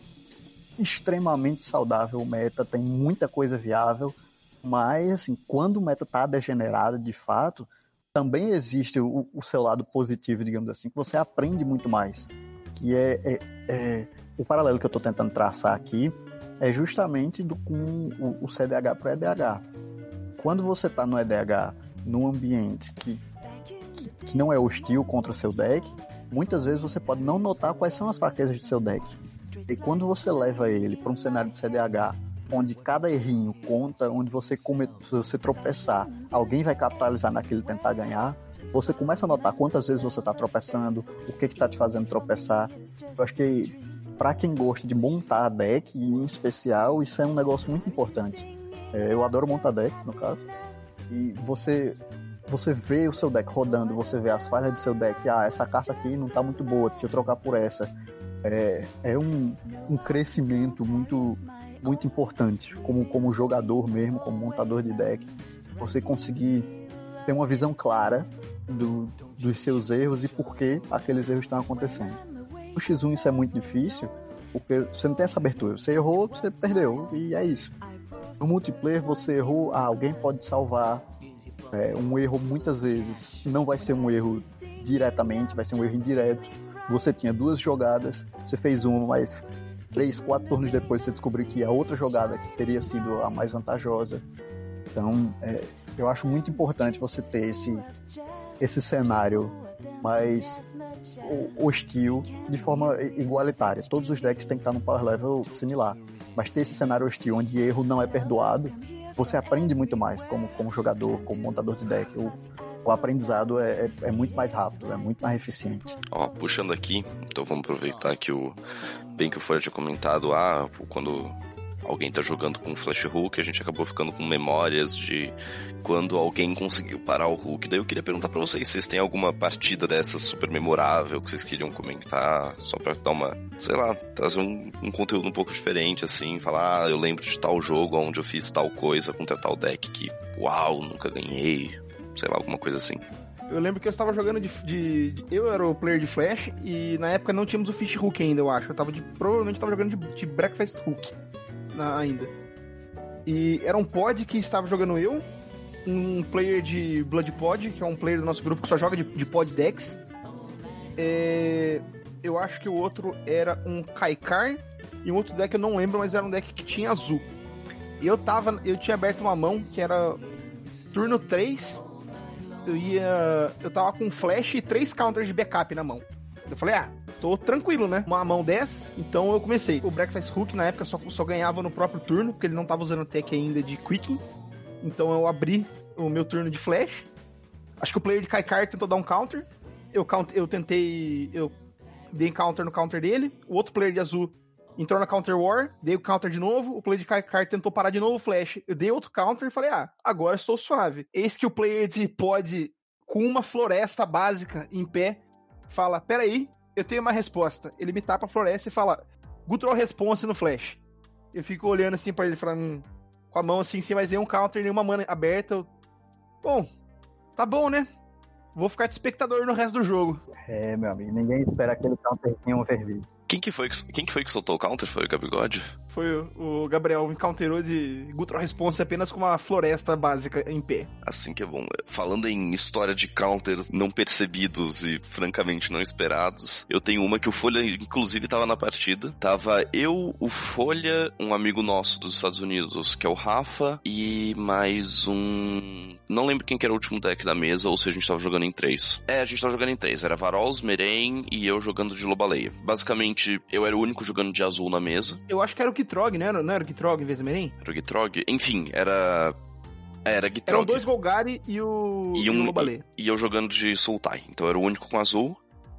extremamente saudável o meta, tem muita coisa viável, mas assim, quando o meta tá degenerado de fato, também existe o, o seu lado positivo, digamos assim, que você aprende muito mais, que é, é, é o paralelo que eu tô tentando traçar aqui é justamente do, com o, o C D H para o E D H. Quando você tá no E D H, num ambiente que, que, que não é hostil contra o seu deck, muitas vezes você pode não notar quais são as fraquezas do seu deck. E quando você leva ele para um cenário de C D H, onde cada errinho conta, onde você, come, se você tropeçar, alguém vai capitalizar naquilo e tentar ganhar, você começa a notar quantas vezes você está tropeçando, o que está te fazendo tropeçar. Eu acho que para quem gosta de montar deck, em especial, isso é um negócio muito importante. É, eu adoro montar deck, no caso, e você... Você vê o seu deck rodando, você vê as falhas do seu deck, ah, essa carta aqui não tá muito boa, deixa eu trocar por essa. É, é um, um crescimento muito, muito importante, como, como jogador mesmo, como montador de deck. Você conseguir ter uma visão clara do, dos seus erros e por que aqueles erros estão acontecendo. No X um isso é muito difícil, porque você não tem essa abertura. Você errou, você perdeu, e é isso. No multiplayer, você errou, ah, alguém pode salvar. É, um erro muitas vezes não vai ser um erro diretamente, vai ser um erro indireto. Você tinha duas jogadas, você fez uma, mas três, quatro turnos depois você descobriu que a outra jogada que teria sido a mais vantajosa. Então, é, eu acho muito importante você ter esse, esse cenário mais hostil de forma igualitária. Todos os decks têm que estar no power level similar. mas ter esse cenário hostil onde erro não é perdoado, você aprende muito mais como, como jogador, como montador de deck. O, o aprendizado é, é, é muito mais rápido, é muito mais eficiente. Ó, puxando aqui, então vamos aproveitar que o bem que o Folha tinha comentado, ah, quando alguém tá jogando com Flash Hook, a gente acabou ficando com memórias de quando alguém conseguiu parar o Hook. Daí eu queria perguntar pra vocês, vocês têm alguma partida dessa super memorável que vocês queriam comentar, só pra dar uma, sei lá, trazer um, um conteúdo um pouco diferente, assim, falar, ah, eu lembro de tal jogo onde eu fiz tal coisa contra tal deck que, uau, nunca ganhei, sei lá, alguma coisa assim. Eu lembro que eu estava jogando de, de, de... Eu era o player de Flash e na época não tínhamos o Fish Hook ainda, eu acho. Eu tava de... Provavelmente estava jogando de, de Breakfast Hook na, ainda. E era um pod que estava jogando eu, um player de Blood Pod, que é um player do nosso grupo que só joga de, de pod decks. É... Eu acho que o outro era um Kaikar e um outro deck eu não lembro, mas era um deck que tinha azul. E eu tava... Eu tinha aberto uma mão que era turno três... Eu ia... Eu tava com flash e três counters de backup na mão. Eu falei, ah, tô tranquilo, né? Uma mão dessas, então eu comecei. O Breakfast Hook, na época, só, só ganhava no próprio turno, porque ele não tava usando o tech ainda de Quicking. Então eu abri o meu turno de flash. Acho que o player de Kaikar tentou dar um counter. Eu, count, eu tentei... Eu dei counter no counter dele. O outro player de azul entrou na Counter War, dei o counter de novo, o player de Kaikar tentou parar de novo o flash, eu dei outro counter e falei, ah, agora estou suave. Eis que o player de pod, com uma floresta básica em pé, fala, peraí, eu tenho uma resposta. Ele me tapa a floresta e fala, good draw response no flash. Eu fico olhando assim pra ele, falando, hum, com a mão assim, sem mais nenhum counter, nenhuma mana aberta. Eu... Bom, tá bom, né? Vou ficar de espectador no resto do jogo. É, meu amigo, ninguém espera aquele counterzinho overview. Quem que foi que, quem que foi que soltou o counter? Foi o Gabigode? Foi o, o Gabriel, me counterou de Gutro Response apenas com uma floresta básica em pé. Assim que é bom. Falando em história de counters não percebidos e francamente não esperados, eu tenho uma que o Folha, inclusive, tava na partida. Tava eu, o Folha, um amigo nosso dos Estados Unidos, que é o Rafa, e mais um... Não lembro quem que era o último deck da mesa, ou se a gente tava jogando em três. É, a gente tava jogando em três. Era Varols, Meren e eu jogando de Lobaleia. Basicamente, eu era o único jogando de azul na mesa. Eu acho que era o Gitrog, né? Não era o Gitrog em vez do Meren? Era o Gitrog? Enfim, era... Era Gitrog. Eram dois Golgari e o... E, um, e o Lobaleia. E, e eu jogando de Sultai. Então eu era o único com azul.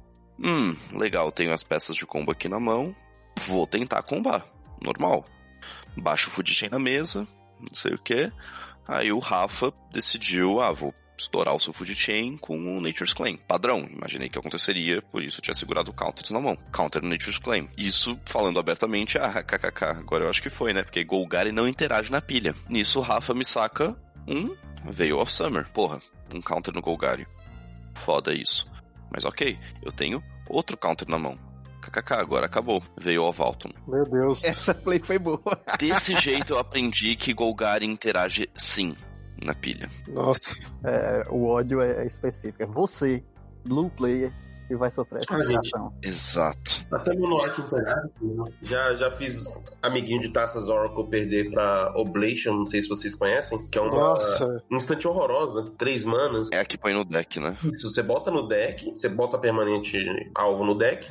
Hum, legal. Tenho as peças de combo aqui na mão. Vou tentar combar. Normal. Baixo o Food Chain na mesa. Não sei o que. Aí o Rafa decidiu, ah, vou estourar o seu Food Chain com o Nature's Claim. Padrão, imaginei que aconteceria, por isso eu tinha segurado o counters na mão. Counter no Nature's Claim. Isso, falando abertamente, ah, kkk, agora eu acho que foi, né? Porque Golgari não interage na pilha. Nisso o Rafa me saca um Veil of Summer. Porra, um counter no Golgari. Foda isso. Mas ok, eu tenho outro counter na mão. Kkk, agora acabou. Veio o Autumn. Meu Deus. Essa play foi boa. Desse jeito eu aprendi que Golgari interage sim na pilha. Nossa. É, o ódio é específico. É você, blue player, que vai sofrer essa situação. Exato. Até no Norte Interage, já, já fiz amiguinho de taças Oracle perder pra Oblation, não sei se vocês conhecem, que é uma Nossa. instante horrorosa, três manas. É a que põe no deck, né? Se você bota no deck, você bota permanente alvo no deck,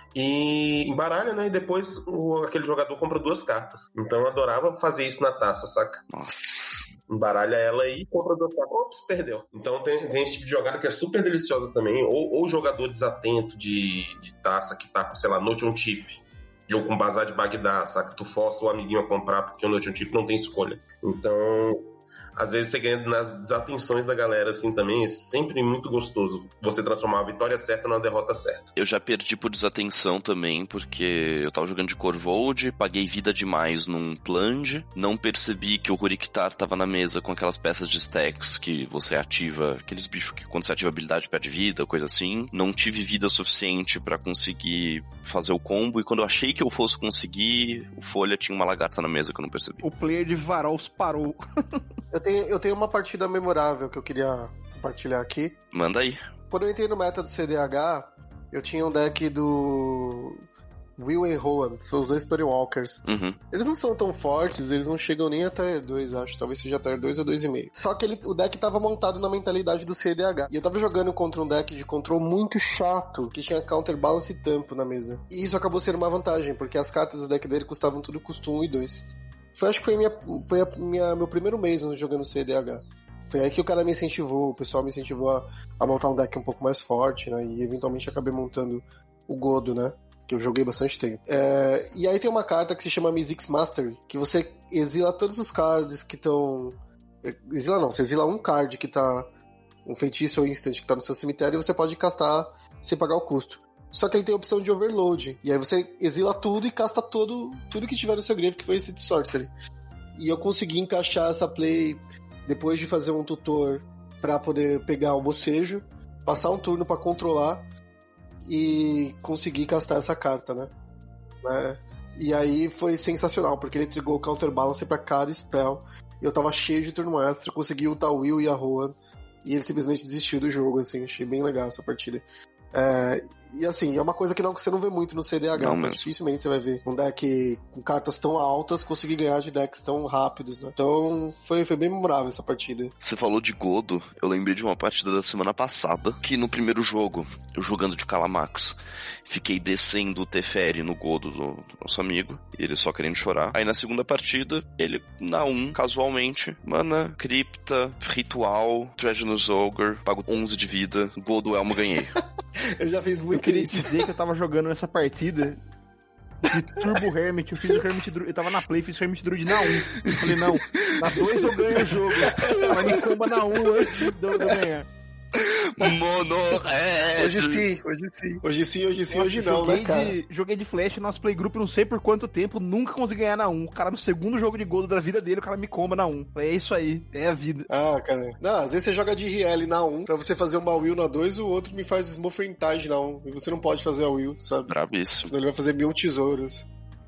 e embaralha, né? E depois o, aquele jogador compra duas cartas. Então eu adorava fazer isso na taça, saca? Nossa. Embaralha ela aí, compra duas cartas. Ops, perdeu. Então tem, tem esse tipo de jogada que é super deliciosa também. Ou o jogador desatento de, de taça que tá com, sei lá, Notion Chief. Ou com Bazar de Bagdá, saca? Tu força o amiguinho a comprar porque o Notion Chief não tem escolha. Então... Às vezes você ganha nas desatenções da galera, assim, também. É sempre muito gostoso você transformar a vitória certa numa derrota certa. Eu já perdi por desatenção também, porque eu tava jogando de Corvold, paguei vida demais num plunge, não percebi que o Huriktar tava na mesa com aquelas peças de stacks que você ativa, aqueles bichos que quando você ativa a habilidade perde vida, coisa assim. Não tive vida suficiente pra conseguir fazer o combo, e quando eu achei que eu fosse conseguir, o Folha tinha uma lagarta na mesa que eu não percebi. O player de Varols parou. Eu tenho, eu tenho uma partida memorável que eu queria compartilhar aqui. Manda aí. Quando eu entrei no meta do C D H, eu tinha um deck do Will e Rowan, são os dois Planewalkers. Uhum. Eles não são tão fortes, eles não chegam nem a Tier dois, acho. Talvez seja Tier dois ou dois vírgula cinco. Só que ele, o deck tava montado na mentalidade do C D H. E eu tava jogando contra um deck de control muito chato, que tinha counterbalance e tampo na mesa. E isso acabou sendo uma vantagem, porque as cartas do deck dele custavam tudo custo um e dois. Foi, acho que foi, minha, foi a minha, meu primeiro mês jogando C D H. Foi aí que o cara me incentivou, o pessoal me incentivou a, a montar um deck um pouco mais forte, né? E eventualmente acabei montando o Godo, né? Que eu joguei bastante tempo. É, e aí tem uma carta que se chama Mizzix Mastery, que você exila todos os cards que estão... Exila não, você exila um card que tá... Um feitiço ou instant que tá no seu cemitério e você pode castar sem pagar o custo. Só que ele tem a opção de overload. E aí você exila tudo e casta todo, tudo que tiver no seu grave, que foi esse de Sorcery. E eu consegui encaixar essa play... Depois de fazer um tutor pra poder pegar o bocejo, passar um turno pra controlar e conseguir castar essa carta, né? né? E aí foi sensacional, porque ele trigou o counterbalance pra cada spell. E eu tava cheio de turno extra, consegui ultar o Will e a Rowan. E ele simplesmente desistiu do jogo, assim. Achei bem legal essa partida. É, e assim, é uma coisa que não, você não vê muito no C D H, não, dificilmente você vai ver um deck com cartas tão altas conseguir ganhar de decks tão rápidos, né? Então foi, foi bem memorável essa partida. Você falou de Godo, eu lembrei de uma partida da semana passada, que no primeiro jogo, eu jogando de Calamax, fiquei descendo o Teferi no Godo do, do nosso amigo, e ele só querendo chorar. Aí na segunda partida, ele na um, casualmente, mana, cripta, ritual, Treasonous Ogre, pago onze de vida, Godo Elmo ganhei. Eu já fiz muito Eu queria isso. dizer que eu tava jogando nessa partida de Turbo Hermit, eu fiz o Hermit Druid, eu tava na play, fiz o Hermit Druid na um. Eu falei, não, na dois eu ganho o jogo. Ela me comba na um antes de eu ganhar. Mono Red. Hoje sim, hoje sim. Hoje sim, hoje sim, hoje não, joguei né, cara? De, joguei de Flash, nosso playgroup, não sei por quanto tempo, nunca consegui ganhar na um. O cara no segundo jogo de Godo da vida dele, o cara me comba na um. É isso aí, é a vida. Ah, cara. Não, às vezes você joga de Riel na um, pra você fazer uma will na dois, o outro me faz Smurfentage na um. E você não pode fazer a will, sabe? Brabíssimo. Senão ele vai fazer mil tesouros.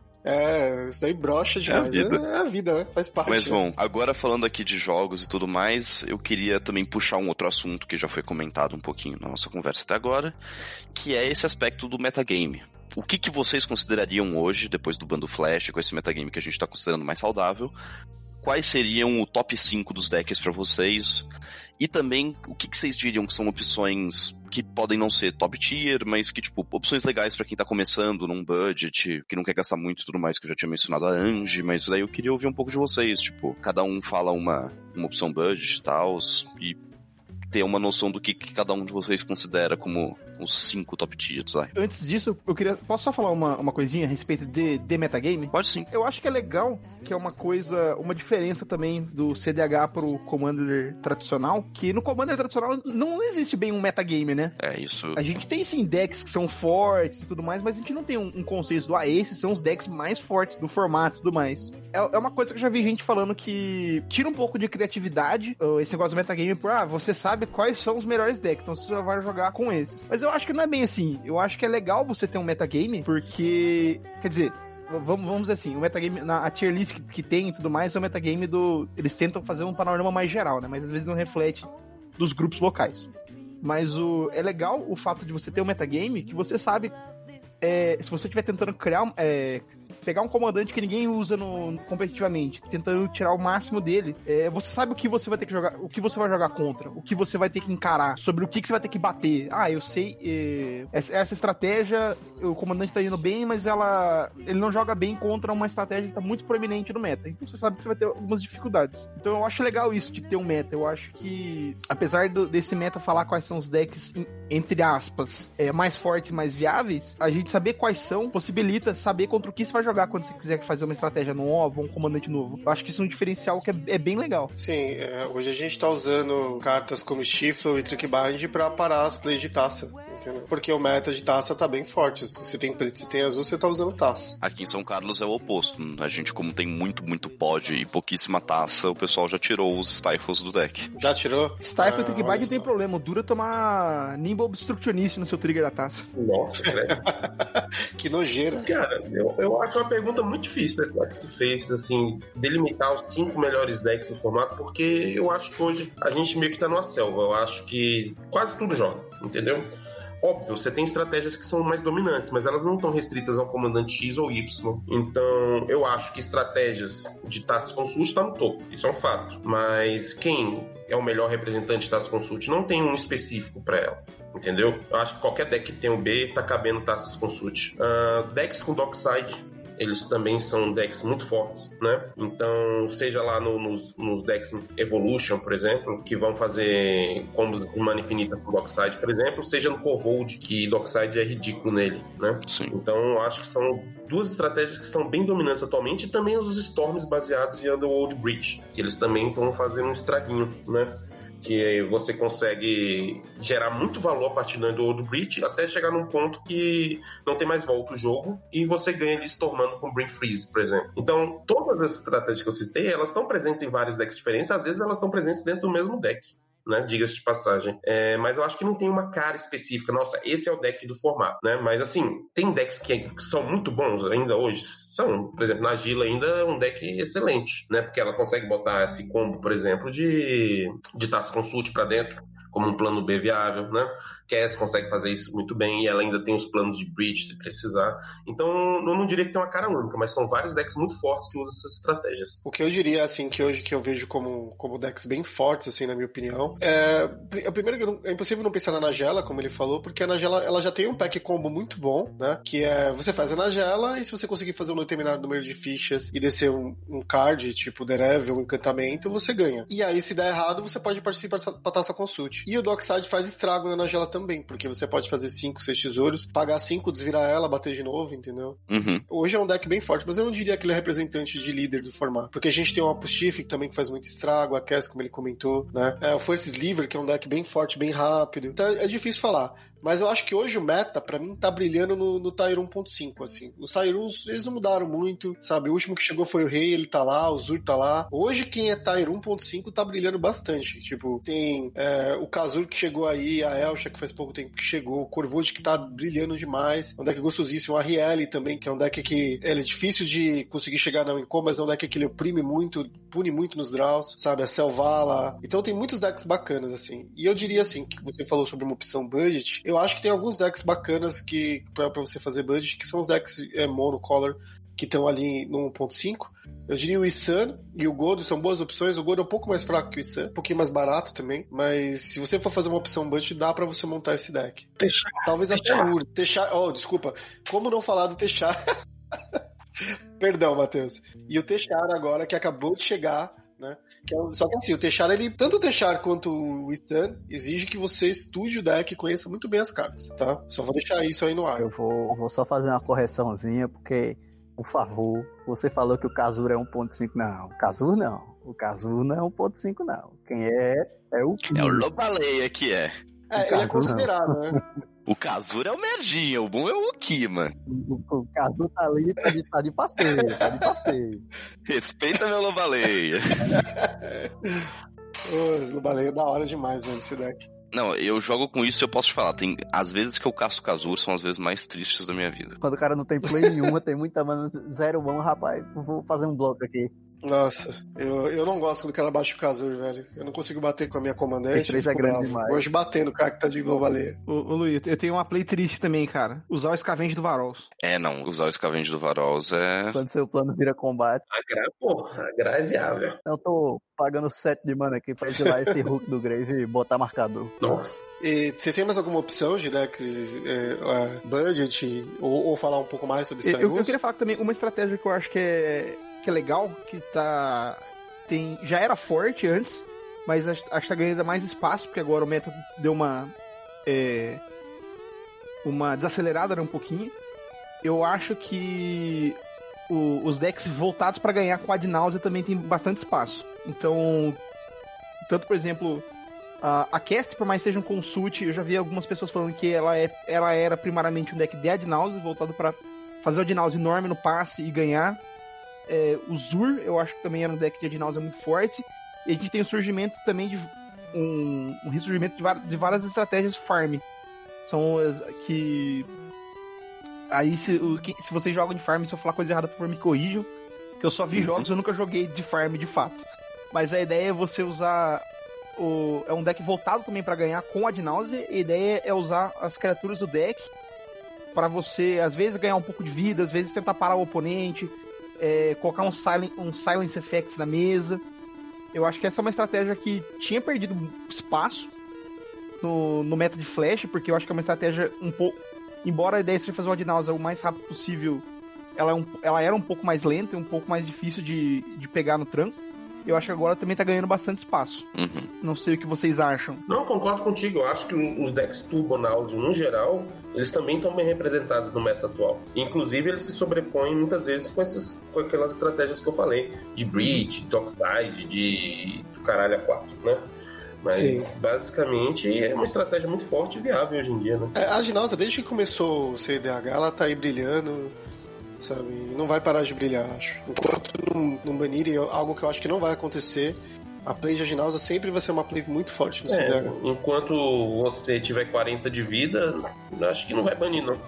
É, isso daí brocha demais. É a vida. É, é a vida, né? Faz parte. Mas né? bom, agora falando aqui de jogos e tudo mais, eu queria também puxar um outro assunto que já foi comentado um pouquinho na nossa conversa até agora, que é esse aspecto do metagame. O que, que vocês considerariam hoje, depois do Bando Flash, com esse metagame que a gente tá considerando mais saudável, quais seriam o top cinco dos decks pra vocês? E também, o que, que vocês diriam que são opções que podem não ser top tier, mas que, tipo, opções legais pra quem tá começando num budget, que não quer gastar muito e tudo mais, que eu já tinha mencionado a Ange, mas daí eu queria ouvir um pouco de vocês, tipo, cada um fala uma, uma opção budget e tal, e ter uma noção do que, que cada um de vocês considera como os cinco top tiers, vai. Antes disso, eu queria... Posso só falar uma, uma coisinha a respeito de, de metagame? Pode sim. Eu acho que é legal, que é uma coisa, uma diferença também do C D H pro Commander tradicional, que no Commander tradicional não existe bem um metagame, né? É, isso... A gente tem sim decks que são fortes e tudo mais, mas a gente não tem um, um conceito do, ah, esses são os decks mais fortes do formato e tudo mais. É, é uma coisa que eu já vi gente falando que tira um pouco de criatividade, esse negócio do metagame, por, ah, você sabe quais são os melhores decks, então você vai jogar com esses. Mas eu acho que não é bem assim. Eu acho que é legal você ter um metagame, porque, quer dizer, vamos, vamos dizer assim, o metagame, na a tier list que, que tem e tudo mais, é o metagame do... Eles tentam fazer um panorama mais geral, né? Mas às vezes não reflete dos grupos locais. Mas o, é legal o fato de você ter um metagame que você sabe, é, se você estiver tentando criar... É, pegar um comandante que ninguém usa no, competitivamente, tentando tirar o máximo dele, é, você sabe o que você vai ter que jogar, o que você vai jogar contra, o que você vai ter que encarar, sobre o que, que você vai ter que bater. Ah, eu sei, é, essa, essa estratégia, o comandante tá indo bem, mas ela, ele não joga bem contra uma estratégia que tá muito proeminente no meta. Então você sabe que você vai ter algumas dificuldades. Então eu acho legal isso de ter um meta. Eu acho que, apesar do, desse meta falar quais são os decks, entre aspas, é, mais fortes e mais viáveis, a gente saber quais são, possibilita saber contra o que você vai jogar jogar quando você quiser fazer uma estratégia nova, um comandante novo. Eu acho que isso é um diferencial que é, é bem legal. Sim, é, hoje a gente tá usando cartas como Stifle e Trickbind pra parar as plays de taça, entendeu? Porque o meta de taça tá bem forte. Se tem preto, se tem azul, você tá usando taça. Aqui em São Carlos é o oposto. A gente, como tem muito, muito pod e pouquíssima taça, o pessoal já tirou os Stifles do deck. Já tirou? Stifle ah, e Trickbind não tem problema. O dura é tomar Nimble Obstructionist no seu trigger da taça. Nossa, credo. Que nojeira. Cara, eu, eu acho uma pergunta muito difícil, né, que tu fez, assim, delimitar os cinco melhores decks do formato, porque eu acho que hoje a gente meio que tá numa selva. Eu acho que quase tudo joga, entendeu? óbvio, você tem estratégias que são mais dominantes, mas elas não estão restritas ao comandante X ou Y. Então, eu acho que estratégias de Task Consult está no topo. Isso é um fato. Mas quem é o melhor representante de Task Consult não tem um específico para ela. Entendeu? Eu acho que qualquer deck que tem o B tá cabendo Task Consult. Uh, decks com Dockside, eles também são decks muito fortes, né? Então, seja lá no, nos, nos decks Evolution, por exemplo, que vão fazer combos de mana infinita com Dockside, por exemplo, seja no Corvold, que Dockside é ridículo nele, né? Sim. Então, eu acho que são duas estratégias que são bem dominantes atualmente, e também os Storms baseados em Underworld Breach, que eles também estão fazendo um estraguinho, né? Que você consegue gerar muito valor a partir do Underworld Breach até chegar num ponto que não tem mais volta o jogo e você ganha ali Stormando com Brain Freeze, por exemplo. Então, todas as estratégias que eu citei, elas estão presentes em vários decks diferentes, às vezes elas estão presentes dentro do mesmo deck, né? Diga-se de passagem. É, mas eu acho que não tem uma cara específica. Nossa, esse é o deck do formato, né? Mas assim, tem decks que, que são muito bons ainda hoje. São, por exemplo, Najeela ainda é um deck excelente, né? Porque ela consegue botar esse combo, por exemplo, de, de Task Consult pra dentro, como um plano B viável, né? Cass consegue fazer isso muito bem e ela ainda tem os planos de Breach se precisar. Então, eu não diria que tem uma cara única, mas são vários decks muito fortes que usam essas estratégias. O que eu diria, assim, que hoje que eu vejo como, como decks bem fortes, assim, na minha opinião, é... Primeiro, é impossível não pensar na Najeela, como ele falou, porque a Najeela, ela já tem um pack combo muito bom, né? Que é, você faz a Najeela e se você conseguir fazer um determinado número de fichas e descer um, um card, tipo Derevel, um encantamento, você ganha. E aí, se der errado, você pode participar pra Taça Consult. E o Dockside faz estrago na Najeela também, porque você pode fazer cinco, seis tesouros, pagar cinco, desvirar ela, bater de novo, entendeu? Uhum. Hoje é um deck bem forte, mas eu não diria que ele é representante de líder do formato. Porque a gente tem o Apostific também que faz muito estrago, a Cass, como ele comentou, né? É, o First Sliver, que é um deck bem forte, bem rápido. Então é difícil falar. Mas eu acho que hoje o meta, pra mim, tá brilhando no, no Tier um ponto cinco, assim. Os Tier uns, eles não mudaram muito, sabe? O último que chegou foi o Rei, ele tá lá, o Zur tá lá. Hoje, quem é Tier um ponto cinco tá brilhando bastante. Tipo, tem é, o Khazur que chegou aí, a Elsha que faz pouco tempo que chegou, o Corvold que tá brilhando demais. É um deck gostosíssimo. O Arielle também, que é um deck que ele é difícil de conseguir chegar na Wincom, mas é um deck que ele oprime muito, pune muito nos draws, sabe? A Selvala. Então tem muitos decks bacanas, assim. E eu diria, assim, que você falou sobre uma opção budget, eu acho que tem alguns decks bacanas que pra, pra você fazer budget, que são os decks é, monocolor, que estão ali no um ponto cinco. Eu diria o Isan e o Godo são boas opções. O Godo é um pouco mais fraco que o Isan, um pouquinho mais barato também, mas se você for fazer uma opção budget, dá pra você montar esse deck. Techar. Talvez até o Ur. Techar, oh, desculpa. Como não falar do Techar? Perdão, Matheus. E o Techar agora, que acabou de chegar, né? Que é, só que assim, o Techar, ele, tanto o Techar quanto o Isan, exige que você estude o deck e conheça muito bem as cartas, tá? Só vou deixar isso aí no ar. Eu vou, vou só fazer uma correçãozinha, porque, por favor, você falou que o Khazur é um ponto cinco. Não, o Khazur não. O Khazur não é um ponto cinco, não. Quem é, é o... É o Lobaleia que é. É, ele é considerado, né? O Khazur é o merdinha, o bom é o Kima. O, o Khazur tá ali, tá de, tá de passeio, tá de passeio. Respeita meu Lobaleia. Ô, Lobaleia é da hora demais, velho, esse deck. Não, eu jogo com isso e eu posso te falar, tem as vezes que eu caço Khazur são as vezes mais tristes da minha vida. Quando o cara não tem play nenhuma, tem muita mana, zero mão, rapaz, vou fazer um bloco aqui. Nossa, eu, eu não gosto quando o cara baixa o Khazur, velho. Eu não consigo bater com a minha comandante. três é grande demais. Hoje batendo o cara que tá de Lobaleia. Ô, ô Luiz, eu tenho uma play triste também, cara. Usar o Scavenge do Varols. É, não, usar o Scavenge do Varols é... Quando seu plano vira combate. A Gra, pô, a Gra é viável. Eu tô pagando sete de mana aqui pra exilar esse Hulk do Grave e botar marcador. Nossa. E você tem mais alguma opção de decks é, é, budget? Ou, ou falar um pouco mais sobre Eu, Star eu, eu queria falar também uma estratégia que eu acho que é, que é legal, que tá... Tem, já era forte antes, mas acho, acho que tá ganhando ainda mais espaço, porque agora o meta deu uma é, uma desacelerada, né, um pouquinho. Eu acho que o, os decks voltados para ganhar com a Ad Nausea também tem bastante espaço. Então, tanto, por exemplo, a, a Cast, por mais seja um consult, eu já vi algumas pessoas falando que ela, é, ela era primariamente um deck de Ad Nausea, voltado para fazer o Ad Nausea enorme no passe e ganhar. É, o Zur, eu acho que também era um deck de Ad Nausea muito forte. E a gente tem o surgimento também de um, um ressurgimento de, var- de várias estratégias farm. São as que... Aí, se, o, que, se vocês jogam de farm, se eu falar coisa errada, por favor, me corrijam. Que eu só vi jogos, eu nunca joguei de farm de fato. Mas a ideia é você usar o, é um deck voltado também pra ganhar com Ad Nauseam. A ideia é usar as criaturas do deck pra você, às vezes, ganhar um pouco de vida, às vezes tentar parar o oponente, é, colocar um, silen, um Silence Effects na mesa. Eu acho que essa é uma estratégia que tinha perdido espaço no, no meta de Flash, porque eu acho que é uma estratégia um pouco... Embora a ideia seja fazer o Ad Nauseam o mais rápido possível, ela, é um, ela era um pouco mais lenta e um pouco mais difícil de, de pegar no tranco. Eu acho que agora também tá ganhando bastante espaço. Uhum. Não sei o que vocês acham. Não, concordo contigo. Eu acho que os decks Turbo Nauseam, no geral, eles também estão bem representados no meta atual. Inclusive, eles se sobrepõem muitas vezes com, essas, com aquelas estratégias que eu falei. De Breach, Dockside, de do caralho a quatro, né? Mas, Sim. basicamente, é uma estratégia muito forte e viável hoje em dia, né? É, a Ad Nauseam, desde que começou o C D H, ela tá aí brilhando... sabe? E não vai parar de brilhar, acho. Enquanto não, não banirem algo que eu acho que não vai acontecer, a play de Ad Nauseam sempre vai ser uma play muito forte no é, C D H. Enquanto você tiver quarenta de vida, acho que não vai banir, não.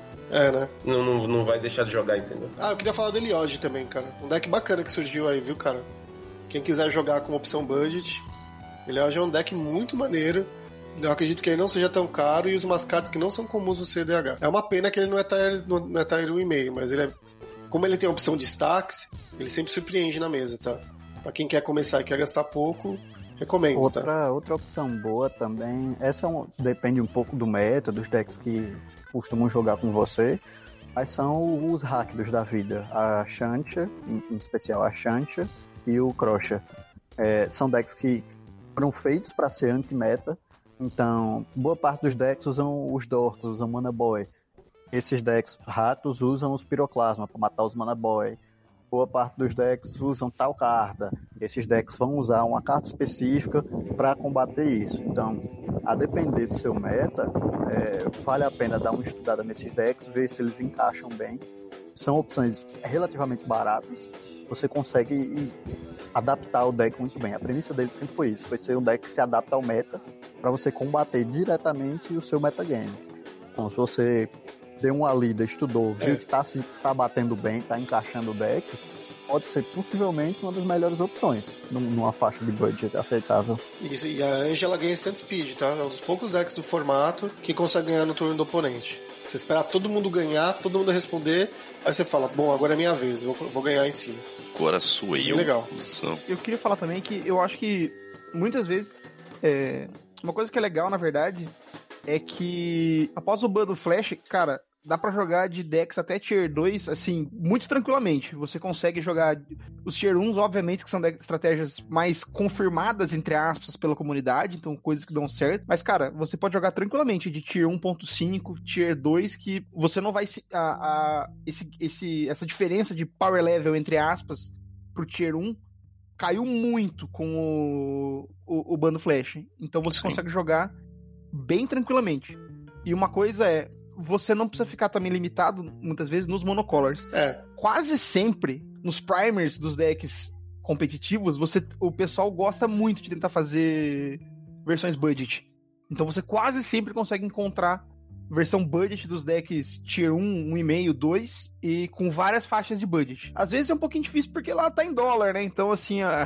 É, né? Não, não, não vai deixar de jogar, entendeu? Ah, eu queria falar do Eliod também, cara. Um deck bacana que surgiu aí, viu, cara? Quem quiser jogar com opção budget, Eliod é um deck muito maneiro. Eu acredito que ele não seja tão caro e usa umas cartas que não são comuns no C D H. É uma pena que ele não é tier, não é tier um e meio, mas ele é... como ele tem a opção de stacks, ele sempre surpreende na mesa, tá? Pra quem quer começar e quer gastar pouco, recomendo, outra, tá? Outra opção boa também, essa é um, depende um pouco do meta, dos decks que costumam jogar com você, mas são os Rakdos da vida. A Shantia, em, em especial a Shantia e o Crusher. É, são decks que foram feitos para ser anti-meta. Então, boa parte dos decks usam os Dorks, usam Mana Boy. Esses decks ratos usam os Piroclasma para matar os Mana Boy. Boa parte dos decks usam tal carta. Esses decks vão usar uma carta específica para combater isso. Então, a depender do seu meta, é, vale a pena dar uma estudada nesses decks, ver se eles encaixam bem. São opções relativamente baratas. Você consegue adaptar o deck muito bem. A premissa dele sempre foi isso, foi ser um deck que se adapta ao meta para você combater diretamente o seu metagame. Então, se você deu uma lida, estudou, viu é. que tá, se, tá batendo bem, tá encaixando o deck, pode ser possivelmente uma das melhores opções numa faixa de budget aceitável. Isso, e a Angela ganha instant speed, tá? É um dos poucos decks do formato que consegue ganhar no turno do oponente. Você esperar todo mundo ganhar, todo mundo responder, aí você fala, bom, agora é minha vez, eu vou, vou ganhar em cima. Agora sou eu. Legal. Eu queria falar também que eu acho que muitas vezes é, uma coisa que é legal, na verdade, é que após o ban do Flash, cara, dá pra jogar de decks até tier dois, assim, muito tranquilamente. Você consegue jogar os tier uns, obviamente, que são estratégias mais confirmadas, entre aspas, pela comunidade, então coisas que dão certo. Mas, cara, você pode jogar tranquilamente de tier um ponto cinco, tier dois, que você não vai... A, a, esse, esse, essa diferença de power level, entre aspas, pro tier um, caiu muito com o, o, o ban do Flash. Então você Sim. consegue jogar bem tranquilamente. E uma coisa é, você não precisa ficar também limitado, muitas vezes, nos monocolors. É. Quase sempre, nos primers dos decks competitivos, você, o pessoal gosta muito de tentar fazer versões budget. Então você quase sempre consegue encontrar versão budget dos decks tier um, um e meio, dois, e com várias faixas de budget. Às vezes é um pouquinho difícil porque lá tá em dólar, né? Então, assim, a...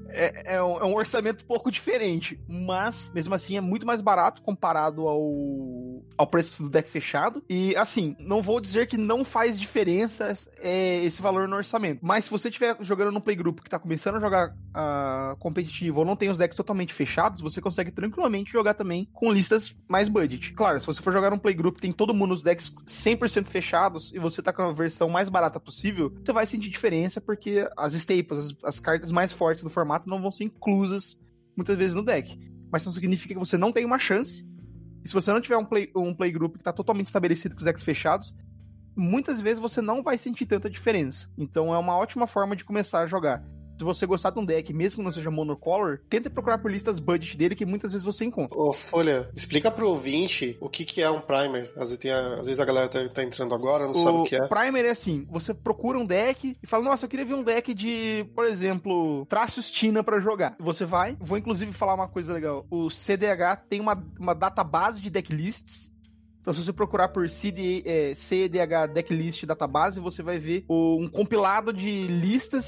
É, é, um, é um orçamento um pouco diferente, mas mesmo assim é muito mais barato comparado ao, ao preço do deck fechado. E assim, não vou dizer que não faz diferença é, esse valor no orçamento, mas se você estiver jogando num playgroup que tá começando a jogar uh, competitivo ou não tem os decks totalmente fechados, você consegue tranquilamente jogar também com listas mais budget. Claro, se você for jogar num playgroup tem todo mundo os decks cem por cento fechados e você tá com a versão mais barata possível, você vai sentir diferença porque as staples, as, as cartas mais fortes do formato não vão ser inclusas muitas vezes no deck. Mas isso não significa que você não tem uma chance. E se você não tiver um, play, um playgroup que está totalmente estabelecido com os decks fechados, muitas vezes você não vai sentir tanta diferença. Então é uma ótima forma de começar a jogar. Se você gostar de um deck, mesmo que não seja monocolor, tenta procurar por listas budget dele, que muitas vezes você encontra. Ô, Folha, explica pro ouvinte o que, que é um primer. Às vezes, tem a, às vezes a galera tá, tá entrando agora, não o sabe o que é. O primer é assim, você procura um deck e fala, nossa, eu queria ver um deck de, por exemplo, Traços Tina pra jogar. Você vai, vou inclusive falar uma coisa legal, o C D H tem uma, uma database de decklists. Então, se você procurar por C D, é, C D H Decklist Database, você vai ver o, um compilado de listas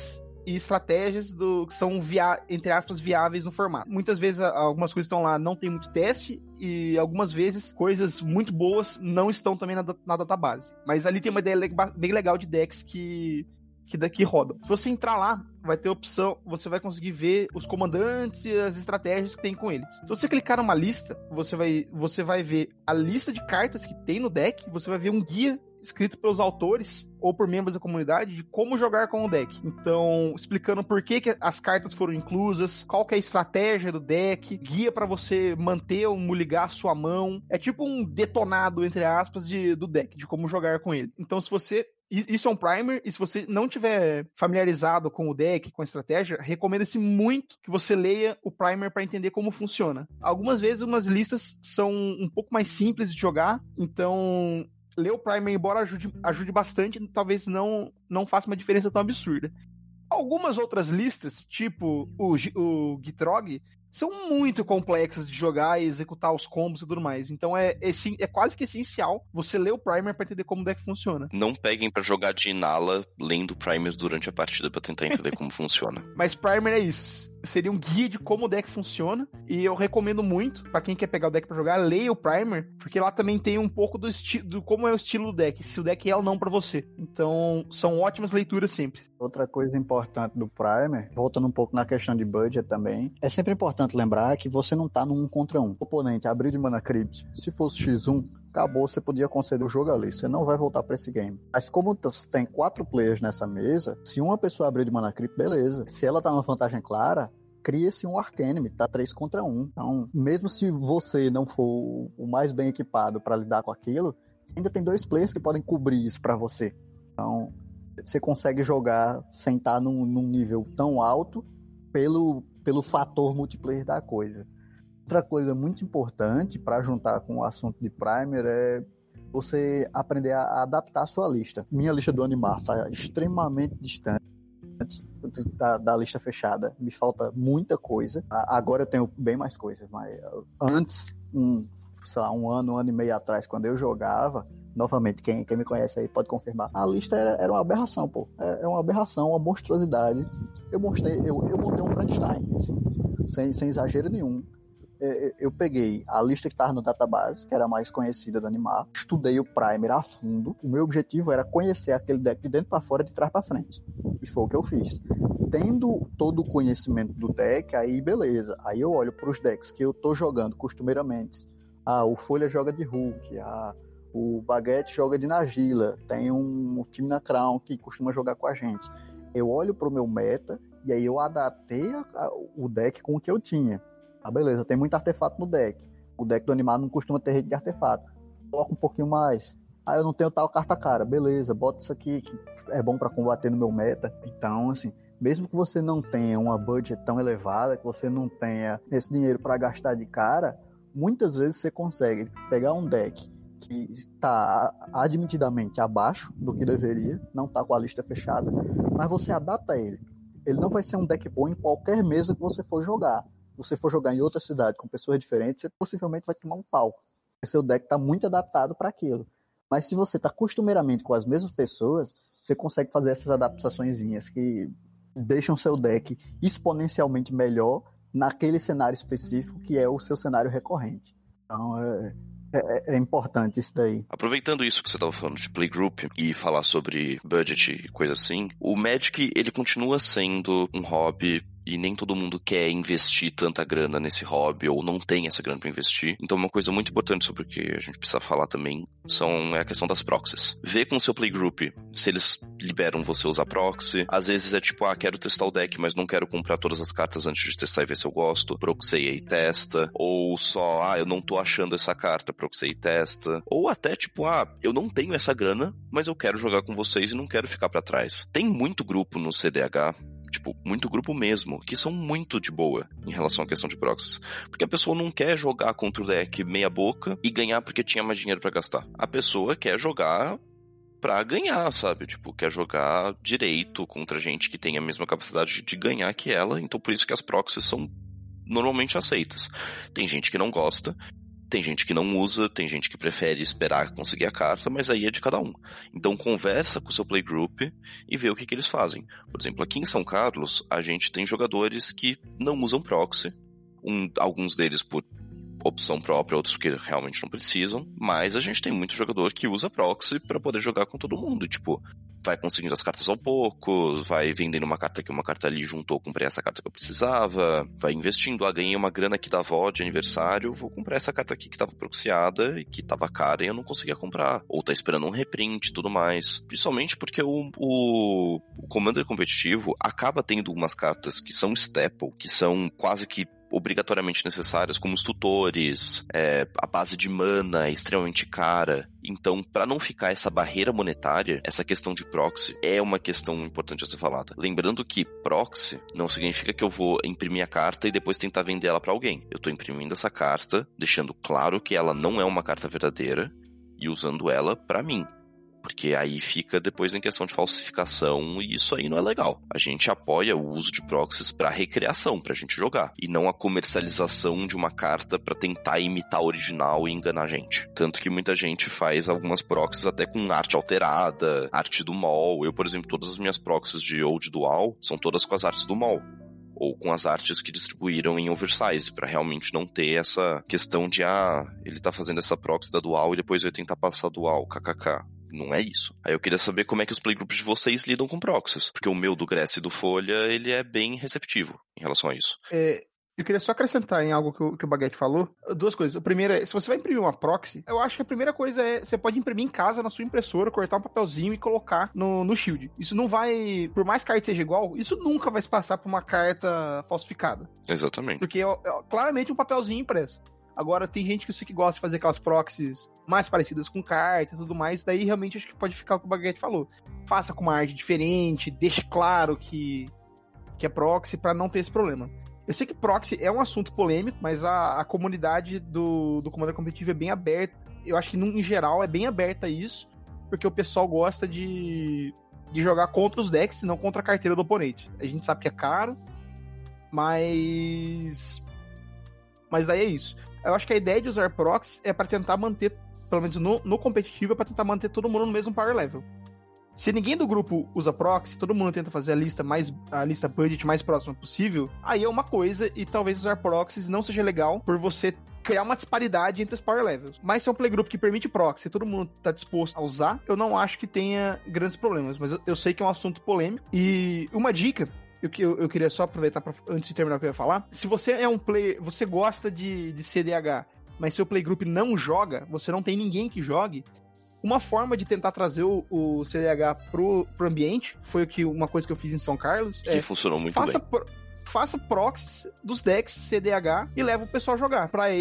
e estratégias do, que são, via, entre aspas, viáveis no formato. Muitas vezes algumas coisas estão lá, não tem muito teste, e algumas vezes coisas muito boas não estão também na, na database. Mas ali tem uma ideia bem legal de decks que, que daqui rodam. Se você entrar lá, vai ter opção, você vai conseguir ver os comandantes e as estratégias que tem com eles. Se você clicar numa lista, você vai, você vai ver a lista de cartas que tem no deck, você vai ver um guia escrito pelos autores ou por membros da comunidade de como jogar com o deck. Então, explicando por que, que as cartas foram inclusas, qual que é a estratégia do deck, guia para você manter ou muligar a sua mão. É tipo um detonado, entre aspas, de, do deck, de como jogar com ele. Então, se você... Isso é um primer, e se você não tiver familiarizado com o deck, com a estratégia, recomenda-se muito que você leia o primer para entender como funciona. Algumas vezes, umas listas são um pouco mais simples de jogar, então... ler o primer, embora ajude, ajude bastante, talvez não, não faça uma diferença tão absurda. Algumas outras listas, tipo o, o Gitrog, são muito complexas de jogar e executar os combos e tudo mais. Então é, é, é quase que essencial você ler o primer pra entender como o deck funciona. Não peguem pra jogar de Inala lendo o primer durante a partida pra tentar entender como funciona. Mas primer é isso. Seria um guia de como o deck funciona, e eu recomendo muito, pra quem quer pegar o deck pra jogar, leia o primer, porque lá também tem um pouco do estilo, do como é o estilo do deck, se o deck é ou não pra você. Então, são ótimas leituras sempre. Outra coisa importante do primer, voltando um pouco na questão de budget também, é sempre importante lembrar que você não tá num um contra um. O oponente abriu de Mana Crypt, se fosse xis um, acabou, você podia conceder o jogo ali, você não vai voltar pra esse game. Mas como tem quatro players nessa mesa, se uma pessoa abrir de Mana Crypt, beleza. Se ela tá numa vantagem clara, cria-se um Arcanime, tá três contra um. Então, mesmo se você não for o mais bem equipado para lidar com aquilo, ainda tem dois players que podem cobrir isso para você. Então, você consegue jogar sem estar num, num nível tão alto pelo, pelo fator multiplayer da coisa. Outra coisa muito importante para juntar com o assunto de primer é você aprender a adaptar a sua lista. Minha lista do Animar tá extremamente distante Da, da lista fechada, me falta muita coisa. Agora eu tenho bem mais coisas, mas antes, um, sei lá, um ano, um ano e meio atrás, quando eu jogava, novamente, quem, quem me conhece aí pode confirmar, a lista era, era uma aberração, pô. É, é uma aberração, uma monstruosidade. Eu mostrei, eu, eu montei um Frankenstein, assim, sem, sem exagero nenhum. Eu peguei a lista que estava no database, que era a mais conhecida do Animar, estudei o primer a fundo. O meu objetivo era conhecer aquele deck de dentro para fora, de trás para frente. E foi o que eu fiz. Tendo todo o conhecimento do deck, aí beleza. Aí eu olho para os decks que eu tô jogando costumeiramente. Ah, o Folha joga de Hulk, ah, o Baguete joga de Nagila, tem um time na Crown que costuma jogar com a gente. Eu olho para o meu meta e aí eu adaptei a, a, o deck com o que eu tinha. Ah, beleza, tem muito artefato no deck. O deck do Animado não costuma ter rede de artefato. Coloca um pouquinho mais. Ah, eu não tenho tal carta cara. Beleza, bota isso aqui que é bom pra combater no meu meta. Então, assim, mesmo que você não tenha uma budget tão elevada, que você não tenha esse dinheiro pra gastar de cara, muitas vezes você consegue pegar um deck que tá admitidamente abaixo do que deveria, não tá com a lista fechada, mas você adapta ele. Ele não vai ser um deck bom em qualquer mesa que você for jogar. Você for jogar em outra cidade com pessoas diferentes, você possivelmente vai tomar um pau. Porque seu deck está muito adaptado para aquilo. Mas se você está costumeiramente com as mesmas pessoas, você consegue fazer essas adaptaçõezinhas que deixam seu deck exponencialmente melhor naquele cenário específico que é o seu cenário recorrente. Então é, é, é importante isso daí. Aproveitando isso que você estava falando de playgroup e falar sobre budget e coisa assim, o Magic ele continua sendo um hobby e nem todo mundo quer investir tanta grana nesse hobby, ou não tem essa grana para investir. Então uma coisa muito importante sobre o que a gente precisa falar também são, é a questão das proxies. Vê com o seu playgroup se eles liberam você usar proxy. Às vezes é tipo, ah, quero testar o deck, mas não quero comprar todas as cartas antes de testar e ver se eu gosto. Proxeia e testa. Ou só, ah, eu não tô achando essa carta, proxeia e testa. Ou até tipo, ah, eu não tenho essa grana, mas eu quero jogar com vocês e não quero ficar pra trás. Tem muito grupo no C D H, tipo, muito grupo mesmo, que são muito de boa em relação à questão de proxies. Porque a pessoa não quer jogar contra o deck meia boca e ganhar porque tinha mais dinheiro pra gastar. A pessoa quer jogar pra ganhar, sabe? Tipo, quer jogar direito contra gente que tem a mesma capacidade de ganhar que ela, então por isso que as proxies são normalmente aceitas. Tem gente que não gosta, Tem gente que não usa, tem gente que prefere esperar conseguir a carta, mas aí é de cada um. Então conversa com o seu playgroup e vê o que, que eles fazem. Por exemplo, aqui em São Carlos, a gente tem jogadores que não usam proxy. Um, alguns deles por opção própria, outros que realmente não precisam. Mas a gente tem muito jogador que usa proxy pra poder jogar com todo mundo. Tipo, vai conseguindo as cartas ao pouco, vai vendendo uma carta aqui, uma carta ali, juntou, comprei essa carta que eu precisava, vai investindo, ah, ganhei uma grana aqui da avó de aniversário, vou comprar essa carta aqui que tava proxiada e que tava cara e eu não conseguia comprar. Ou tá esperando um reprint e tudo mais. Principalmente porque o, o, o Commander competitivo acaba tendo umas cartas que são staple, que são quase que obrigatoriamente necessárias, como os tutores, é, a base de mana é extremamente cara. Então, para não ficar essa barreira monetária, essa questão de proxy é uma questão importante a ser falada. Lembrando que proxy não significa que eu vou imprimir a carta e depois tentar vender ela para alguém. Eu tô imprimindo essa carta, deixando claro que ela não é uma carta verdadeira e usando ela para mim. Porque aí fica depois em questão de falsificação e isso aí não é legal. A gente apoia o uso de proxies pra recreação, pra gente jogar. E não a comercialização de uma carta pra tentar imitar a original e enganar a gente. Tanto que muita gente faz algumas proxies até com arte alterada, arte do mall. Eu, por exemplo, todas as minhas proxies de Old Dual são todas com as artes do mall. Ou com as artes que distribuíram em oversize, pra realmente não ter essa questão de, ah, ele tá fazendo essa proxy da Dual e depois vai tentar passar a Dual, kkk. Não é isso. Aí eu queria saber como é que os playgroups de vocês lidam com proxies. Porque o meu do Gress e do Folha, ele é bem receptivo em relação a isso. É, eu queria só acrescentar em algo que o, que o Baguete falou. Duas coisas. A primeira é, se você vai imprimir uma proxy, eu acho que a primeira coisa é, você pode imprimir em casa, na sua impressora, cortar um papelzinho e colocar no, no shield. Isso não vai, por mais que a arte seja igual, isso nunca vai se passar por uma carta falsificada. Exatamente. Porque é, é claramente um papelzinho impresso. Agora, tem gente que eu sei que gosta de fazer aquelas proxies mais parecidas com carta e tudo mais, daí realmente acho que pode ficar o que o Baguete falou. Faça com uma arte diferente, deixe claro que, que é proxy pra não ter esse problema. Eu sei que proxy é um assunto polêmico, mas a, a comunidade do, do Commander competitivo é bem aberta. Eu acho que, no, em geral, é bem aberta a isso, porque o pessoal gosta de, de jogar contra os decks e não contra a carteira do oponente. A gente sabe que é caro, mas... Mas daí é isso. Eu acho que a ideia de usar proxies é para tentar manter, pelo menos no, no competitivo, é para tentar manter todo mundo no mesmo power level. Se ninguém do grupo usa proxy, todo mundo tenta fazer a lista mais a lista budget mais próxima possível, aí é uma coisa, e talvez usar proxies não seja legal por você criar uma disparidade entre os power levels. Mas se é um playgroup que permite proxy e todo mundo tá disposto a usar, eu não acho que tenha grandes problemas, mas eu, eu sei que é um assunto polêmico. E uma dica... Eu, eu, eu queria só aproveitar pra, antes de terminar o que eu ia falar. Se você é um player, você gosta de, de C D H, mas seu playgroup não joga, você não tem ninguém que jogue, uma forma de tentar trazer o, o C D H pro, pro ambiente, foi o que, uma coisa que eu fiz em São Carlos. Que é, funcionou muito faça bem. Pro, faça proxies dos decks C D H e leva o pessoal a jogar, pra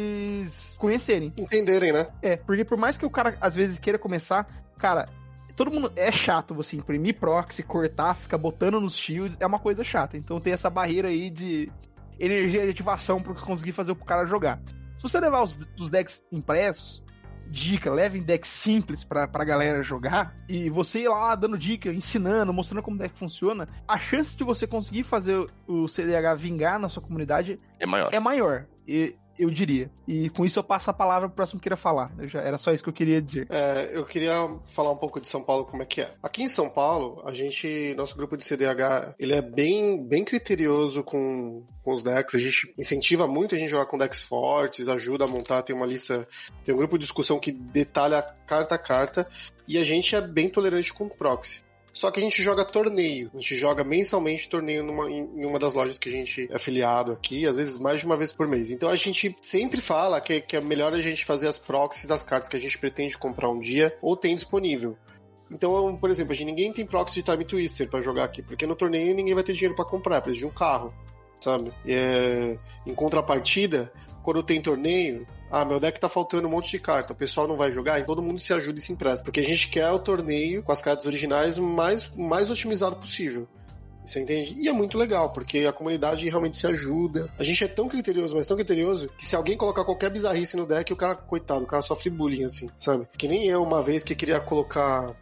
eles conhecerem. Entenderem, né? É, porque por mais que o cara às vezes queira começar, cara... Todo mundo... É chato você imprimir proxy, cortar, ficar botando nos shields. É uma coisa chata. Então tem essa barreira aí de energia de ativação pra conseguir fazer o cara jogar. Se você levar os, os decks impressos, dica, leve decks simples pra, pra galera jogar, e você ir lá dando dica, ensinando, mostrando como o deck funciona, a chance de você conseguir fazer o C D H vingar na sua comunidade é maior. É maior. E... eu diria. E com isso eu passo a palavra pro próximo que queira falar. Eu já, era só isso que eu queria dizer. É, eu queria falar um pouco de São Paulo, como é que é. Aqui em São Paulo, a gente, nosso grupo de C D H, ele é bem, bem criterioso com, com os decks. A gente incentiva muito a gente jogar com decks fortes, ajuda a montar, tem uma lista, tem um grupo de discussão que detalha carta a carta, e a gente é bem tolerante com proxy. Só que a gente joga torneio, a gente joga mensalmente torneio numa, em uma das lojas que a gente é afiliado aqui, às vezes mais de uma vez por mês. Então a gente sempre fala que, que é melhor a gente fazer as proxies das cartas que a gente pretende comprar um dia ou tem disponível. Então, por exemplo, a gente, ninguém tem proxy de Time Twister pra jogar aqui, porque no torneio ninguém vai ter dinheiro pra comprar, precisa de um carro, sabe? É, em contrapartida, quando tem torneio, ah, meu deck tá faltando um monte de carta, o pessoal não vai jogar, e todo mundo se ajuda e se empresta. Porque a gente quer o torneio com as cartas originais o mais, mais otimizado possível. Você entende? E é muito legal, porque a comunidade realmente se ajuda. A gente é tão criterioso, mas tão criterioso, que se alguém colocar qualquer bizarrice no deck, o cara, coitado, o cara sofre bullying, assim, sabe? Que nem eu, uma vez, que queria colocar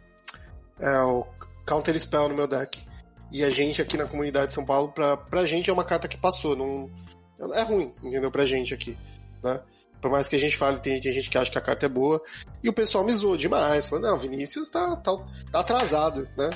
é, o Counter Spell no meu deck. E a gente aqui na comunidade de São Paulo, pra, pra gente é uma carta que passou, não... É ruim, entendeu? Pra gente aqui, né? Por mais que a gente fale, tem, tem gente que acha que a carta é boa. E o pessoal me zoou demais. Falou, não, Vinícius tá, tá, tá atrasado, né?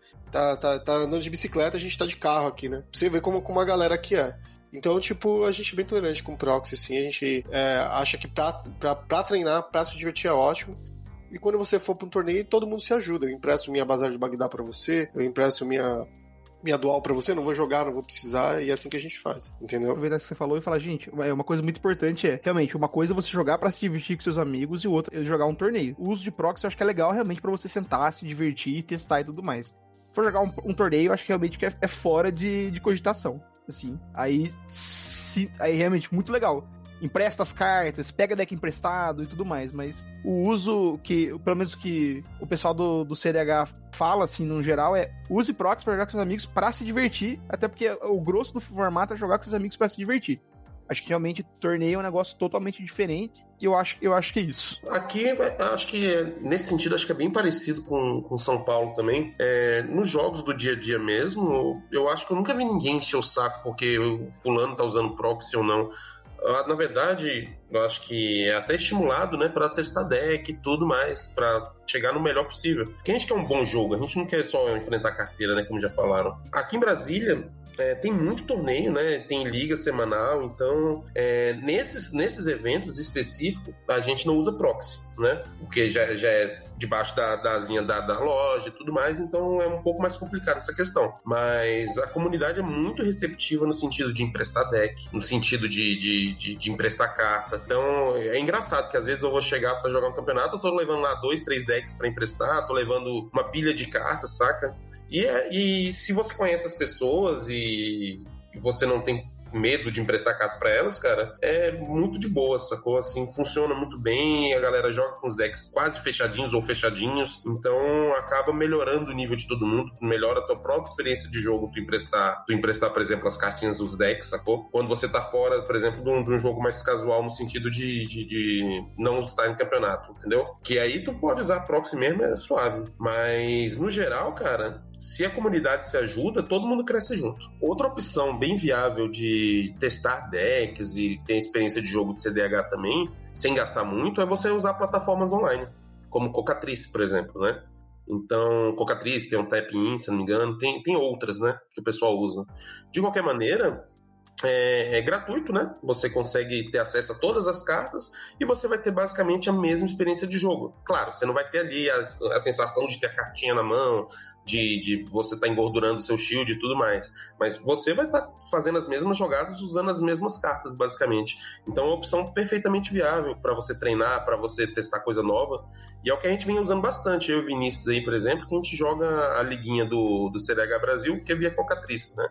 Tá, tá, tá andando de bicicleta, a gente tá de carro aqui, né? Pra você ver como, como a galera aqui é. Então, tipo, a gente é bem tolerante com proxy, assim. A gente é, acha que pra, pra, pra treinar, pra se divertir é ótimo. E quando você for pra um torneio, todo mundo se ajuda. Eu empresto minha Bazar de Bagdá pra você, eu empresto minha... minha dual pra você, não vou jogar, não vou precisar, e é assim que a gente faz, entendeu? Aproveitar que você falou e falar, gente, uma coisa muito importante é, realmente, uma coisa é você jogar pra se divertir com seus amigos e o outro é jogar um torneio. O uso de proxy eu acho que é legal realmente pra você sentar, se divertir, testar e tudo mais. Se for jogar um, um torneio, eu acho que realmente é, é fora de, de cogitação, assim. Aí, se, aí realmente, muito legal. Empresta as cartas, pega deck emprestado e tudo mais, mas o uso que, pelo menos que o pessoal do, do C D H fala, assim, no geral, é use proxy pra jogar com seus amigos pra se divertir, até porque o grosso do formato é jogar com seus amigos pra se divertir. Acho que realmente torneio é um negócio totalmente diferente e eu acho, eu acho que é isso. Aqui, acho que nesse sentido, acho que é bem parecido com, com São Paulo também. É, nos jogos do dia a dia mesmo, eu acho que eu nunca vi ninguém encher o saco porque o fulano tá usando proxy ou não. Na verdade, eu acho que é até estimulado, né, para testar deck e tudo mais, para chegar no melhor possível. Porque a gente quer um bom jogo, a gente não quer só enfrentar carteira, né, como já falaram. Aqui em Brasília, é, tem muito torneio, né, tem liga semanal, então é, nesses, nesses eventos específicos, a gente não usa proxy, né, porque já, já é debaixo da, da asinha da, da loja e tudo mais, então é um pouco mais complicado essa questão. Mas a comunidade é muito receptiva no sentido de emprestar deck, no sentido de, de, de, de emprestar carta. Então é engraçado que às vezes eu vou chegar pra jogar um campeonato, eu tô levando lá dois, três decks pra emprestar, tô levando uma pilha de cartas, saca? E, e se você conhece as pessoas e, e você não tem medo de emprestar cartas pra elas, cara, é muito de boa, sacou? Assim, funciona muito bem, a galera joga com os decks quase fechadinhos ou fechadinhos, então acaba melhorando o nível de todo mundo, melhora a tua própria experiência de jogo, tu emprestar, tu emprestar, por exemplo, as cartinhas dos decks, sacou? Quando você tá fora, por exemplo, de um, de um jogo mais casual no sentido de, de, de não estar em campeonato, entendeu? Que aí tu pode usar proxy mesmo, é suave, mas no geral, cara, se a comunidade se ajuda, todo mundo cresce junto. Outra opção bem viável de testar decks e ter experiência de jogo de C D H também, sem gastar muito, é você usar plataformas online, como Cocatrice, por exemplo, né? Então, Cocatrice tem um Tap-in, se não me engano, tem, tem outras, né, que o pessoal usa. De qualquer maneira, é, é gratuito, né? Você consegue ter acesso a todas as cartas e você vai ter basicamente a mesma experiência de jogo. Claro, você não vai ter ali a, a sensação de ter a cartinha na mão, de, de você estar tá engordurando o seu shield e tudo mais. Mas você vai estar tá fazendo as mesmas jogadas usando as mesmas cartas, basicamente. Então é uma opção perfeitamente viável para você treinar, para você testar coisa nova. E é o que a gente vem usando bastante. Eu e o Vinícius aí, por exemplo, que a gente joga a liguinha do, do C D H Brasil, que é via Cocatrice, né?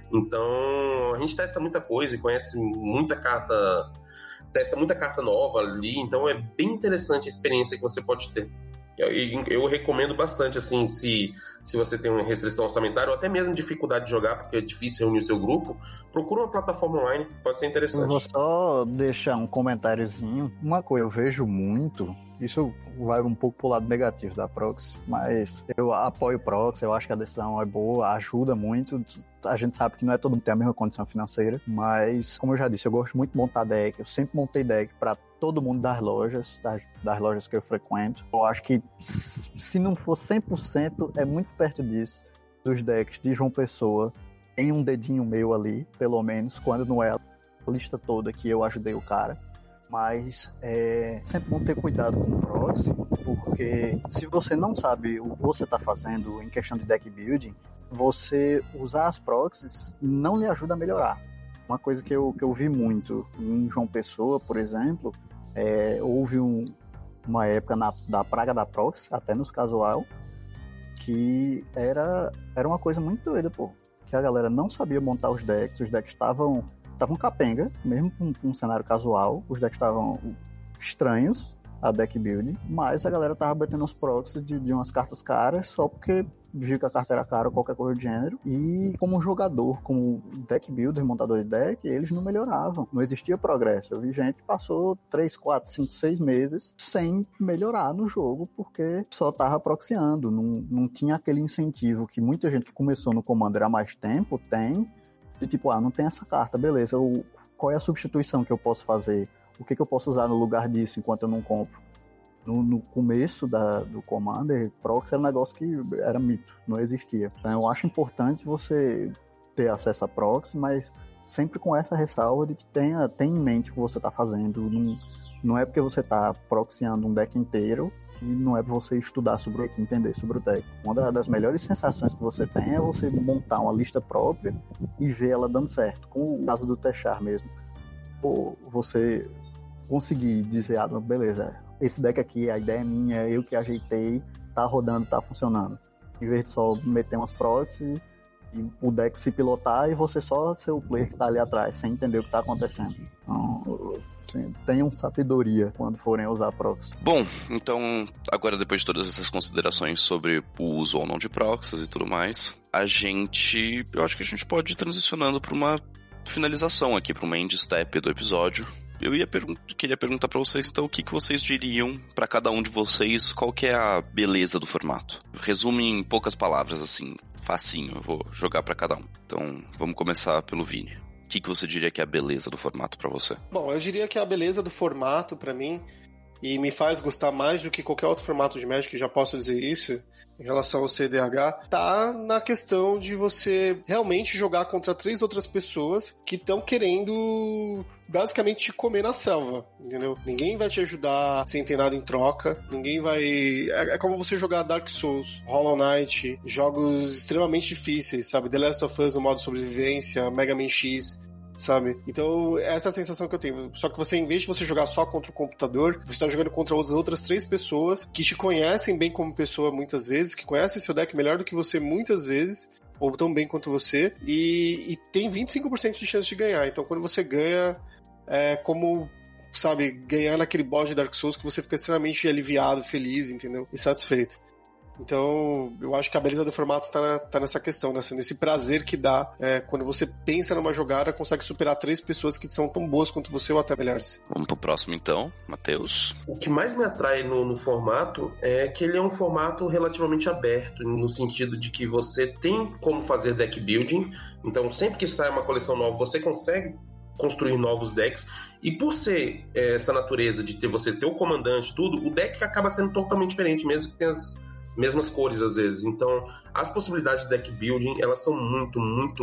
Então a gente testa muita coisa e conhece muita carta, testa muita carta nova ali. Então é bem interessante a experiência que você pode ter. Eu, eu recomendo bastante, assim, se, se você tem uma restrição orçamentária ou até mesmo dificuldade de jogar, porque é difícil reunir o seu grupo, procura uma plataforma online, pode ser interessante. Eu vou só deixar um comentáriozinho. Uma coisa, eu vejo muito, isso vai um pouco pro lado negativo da proxy, mas eu apoio proxy, eu acho que a decisão é boa, ajuda muito. A gente sabe que não é todo mundo que tem a mesma condição financeira, mas, como eu já disse, eu gosto muito de montar deck, eu sempre montei deck para todo mundo das lojas, das, das lojas que eu frequento. Eu acho que, se não for cem por cento, é muito perto disso, dos decks de João Pessoa. Tem um dedinho meu ali, pelo menos, quando não é a lista toda que eu ajudei o cara. Mas é, sempre vão ter cuidado com o proxy, porque se você não sabe o que você está fazendo em questão de deck building, você usar as proxies não lhe ajuda a melhorar. Uma coisa que eu, que eu vi muito em João Pessoa, por exemplo, é, houve um, uma época na, da praga da proxy, até nos casual, que era, era uma coisa muito doida, pô. Que a galera não sabia montar os decks, os decks estavam estavam capenga, mesmo com, com um cenário casual, os decks estavam estranhos, a deck build, mas a galera tava batendo os proxies de, de umas cartas caras só porque viu que a carta era cara ou qualquer coisa do gênero, e como jogador, como deck builder, montador de deck, eles não melhoravam, não existia progresso. Eu vi gente que passou três, quatro, cinco, seis meses sem melhorar no jogo, porque só tava proxiando, não, não tinha aquele incentivo que muita gente que começou no Commander há mais tempo tem, de tipo, ah, não tem essa carta, beleza, eu, qual é a substituição que eu posso fazer? o que, que eu posso usar no lugar disso enquanto eu não compro? No, no começo da, do Commander, proxy era um negócio que era mito, não existia. Então eu acho importante você ter acesso a proxy, mas sempre com essa ressalva de que tenha, tenha em mente o que você está fazendo. Não, não é porque você está proxyando um deck inteiro que não é para você estudar sobre o deck, entender sobre o deck. Uma das melhores sensações que você tem é você montar uma lista própria e ver ela dando certo, como o caso do Techar mesmo. Ou você conseguir dizer, ah, beleza, esse deck aqui, a ideia é minha, eu que ajeitei, tá rodando, tá funcionando. Em vez de só meter umas proxies e o deck se pilotar e você só ser o player que tá ali atrás, sem entender o que tá acontecendo. Então, assim, tenham sabedoria quando forem usar proxies. Bom, então, agora depois de todas essas considerações sobre o uso ou não de proxies e tudo mais, a gente, eu acho que a gente pode ir transicionando para uma finalização aqui, para uma end step do episódio. Eu ia pergun- queria perguntar pra vocês, então, o que, que vocês diriam pra cada um de vocês, qual que é a beleza do formato? Resume em poucas palavras, assim, facinho, eu vou jogar pra cada um. Então, vamos começar pelo Vini. O que, que você diria que é a beleza do formato pra você? Bom, eu diria que a beleza do formato, pra mim, e me faz gostar mais do que qualquer outro formato de Magic, já posso dizer isso, em relação ao C D H, tá na questão de você realmente jogar contra três outras pessoas que estão querendo basicamente te comer na selva, entendeu? Ninguém vai te ajudar sem ter nada em troca, ninguém vai... É, é como você jogar Dark Souls, Hollow Knight, jogos extremamente difíceis, sabe? The Last of Us no modo sobrevivência, Mega Man X... sabe? Então, essa é a sensação que eu tenho. Só que você, em vez de você jogar só contra o computador, você está jogando contra as outras três pessoas que te conhecem bem como pessoa muitas vezes, que conhecem seu deck melhor do que você muitas vezes, ou tão bem quanto você, e, e tem vinte e cinco por cento de chance de ganhar. Então, quando você ganha, é como, sabe, ganhar naquele boss de Dark Souls que você fica extremamente aliviado, feliz, entendeu? E satisfeito. Então, eu acho que a beleza do formato tá, na, tá nessa questão, nessa, nesse prazer que dá é, quando você pensa numa jogada, consegue superar três pessoas que são tão boas quanto você ou até melhores. Vamos pro próximo então, Matheus. O que mais me atrai no, no formato é que ele é um formato relativamente aberto, no sentido de que você tem como fazer deck building, então sempre que sai uma coleção nova, você consegue construir novos decks, e por ser é, essa natureza de ter você ter o comandante, tudo, o deck acaba sendo totalmente diferente, mesmo que tenha as mesmas cores às vezes. Então, as possibilidades de deck building, elas são muito, muito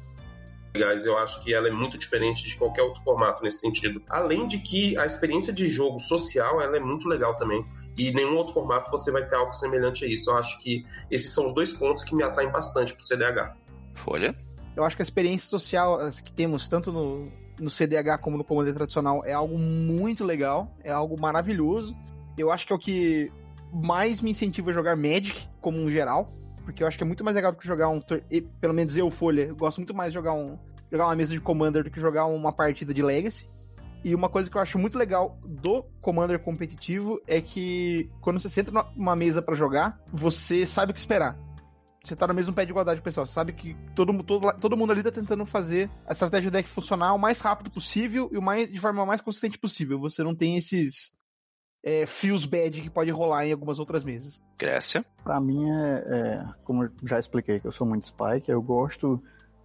legais. Eu acho que ela é muito diferente de qualquer outro formato nesse sentido. Além de que a experiência de jogo social, ela é muito legal também. E nenhum outro formato você vai ter algo semelhante a isso. Eu acho que esses são os dois pontos que me atraem bastante pro C D H. Folha? Eu acho que a experiência social que temos tanto no, no C D H como no Commander tradicional é algo muito legal, é algo maravilhoso. Eu acho que é o que mais me incentiva a jogar Magic como um geral, porque eu acho que é muito mais legal do que jogar um... Pelo menos eu, Folha, eu gosto muito mais de jogar, um, jogar uma mesa de Commander do que jogar uma partida de Legacy. E uma coisa que eu acho muito legal do Commander competitivo é que quando você senta numa mesa pra jogar, você sabe o que esperar. Você tá no mesmo pé de igualdade, pessoal. Você sabe que todo, todo, todo mundo ali tá tentando fazer a estratégia do deck funcionar o mais rápido possível e o mais, de forma mais consistente possível. Você não tem esses... É, feels bad que pode rolar em algumas outras mesas. Grécia? Pra mim, é, é, como eu já expliquei, que eu sou muito Spike, eu gosto,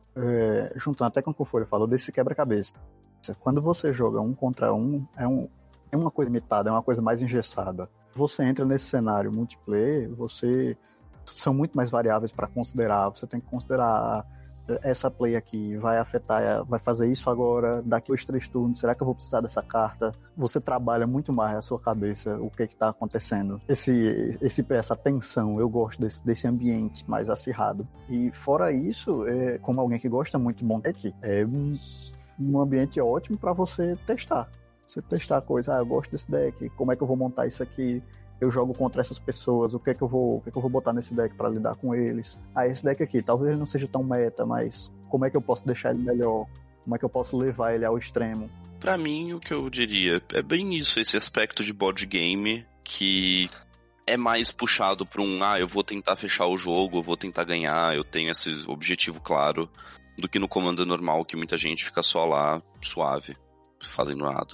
é, juntando até com o que o Folha falou, desse quebra-cabeça. Quando você joga um contra um, é, um, é uma coisa limitada, é uma coisa mais engessada. Você entra nesse cenário multiplayer, você são muito mais variáveis para considerar. Você tem que considerar essa play aqui vai afetar, vai fazer isso agora, daqui dois, três turnos, será que eu vou precisar dessa carta? Você trabalha muito mais a sua cabeça, o que está acontecendo. Esse, esse, essa tensão, eu gosto desse, desse ambiente mais acirrado. E fora isso, é, como alguém que gosta muito de bom deck, é um, um ambiente ótimo para você testar. Você testar a coisa, ah, eu gosto desse deck, como é que eu vou montar isso aqui? Eu jogo contra essas pessoas, o que é que eu vou, o que é que eu vou botar nesse deck para lidar com eles? Ah, esse deck aqui, talvez ele não seja tão meta, mas como é que eu posso deixar ele melhor? Como é que eu posso levar ele ao extremo? Pra mim, o que eu diria é bem isso, esse aspecto de board game que é mais puxado pra um, ah, eu vou tentar fechar o jogo, eu vou tentar ganhar, eu tenho esse objetivo claro, do que no Commander normal, que muita gente fica só lá, suave, fazendo nada.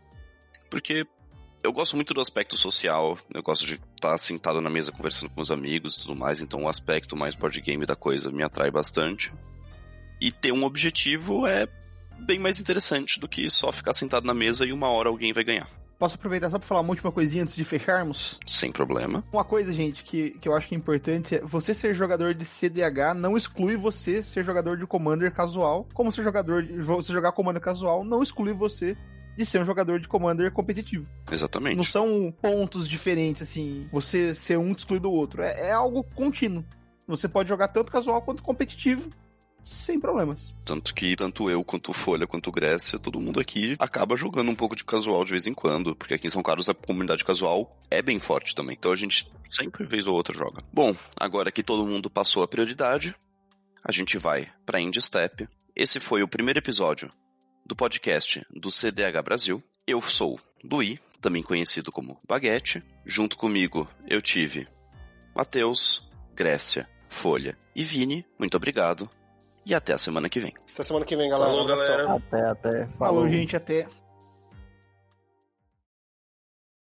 Porque eu gosto muito do aspecto social, eu gosto de estar sentado na mesa conversando com os amigos e tudo mais, então o aspecto mais board game da coisa me atrai bastante. E ter um objetivo é bem mais interessante do que só ficar sentado na mesa e uma hora alguém vai ganhar. Posso aproveitar só pra falar uma última coisinha antes de fecharmos? Sem problema. Uma coisa, gente, que, que eu acho que é importante é você ser jogador de C D H não exclui você ser jogador de Commander casual, como ser jogador de você jogar Commander casual não exclui você de ser um jogador de Commander competitivo. Exatamente. Não são pontos diferentes, assim, você ser um exclui do outro. É, é algo contínuo. Você pode jogar tanto casual quanto competitivo, sem problemas. Tanto que tanto eu, quanto Folha, quanto Grécia, todo mundo aqui acaba jogando um pouco de casual de vez em quando, porque aqui em São Carlos a comunidade casual é bem forte também. Então a gente sempre, vez ou outra, joga. Bom, agora que todo mundo passou a prioridade, a gente vai pra Indie Step. Esse foi o primeiro episódio do podcast do C D H Brasil. Eu sou Luí, também conhecido como Baguete. Junto comigo eu tive Matheus, Grécia, Folha e Vini. Muito obrigado. E até a semana que vem. Até semana que vem, galera. Falou, galera. Até, até. Falou, gente, até.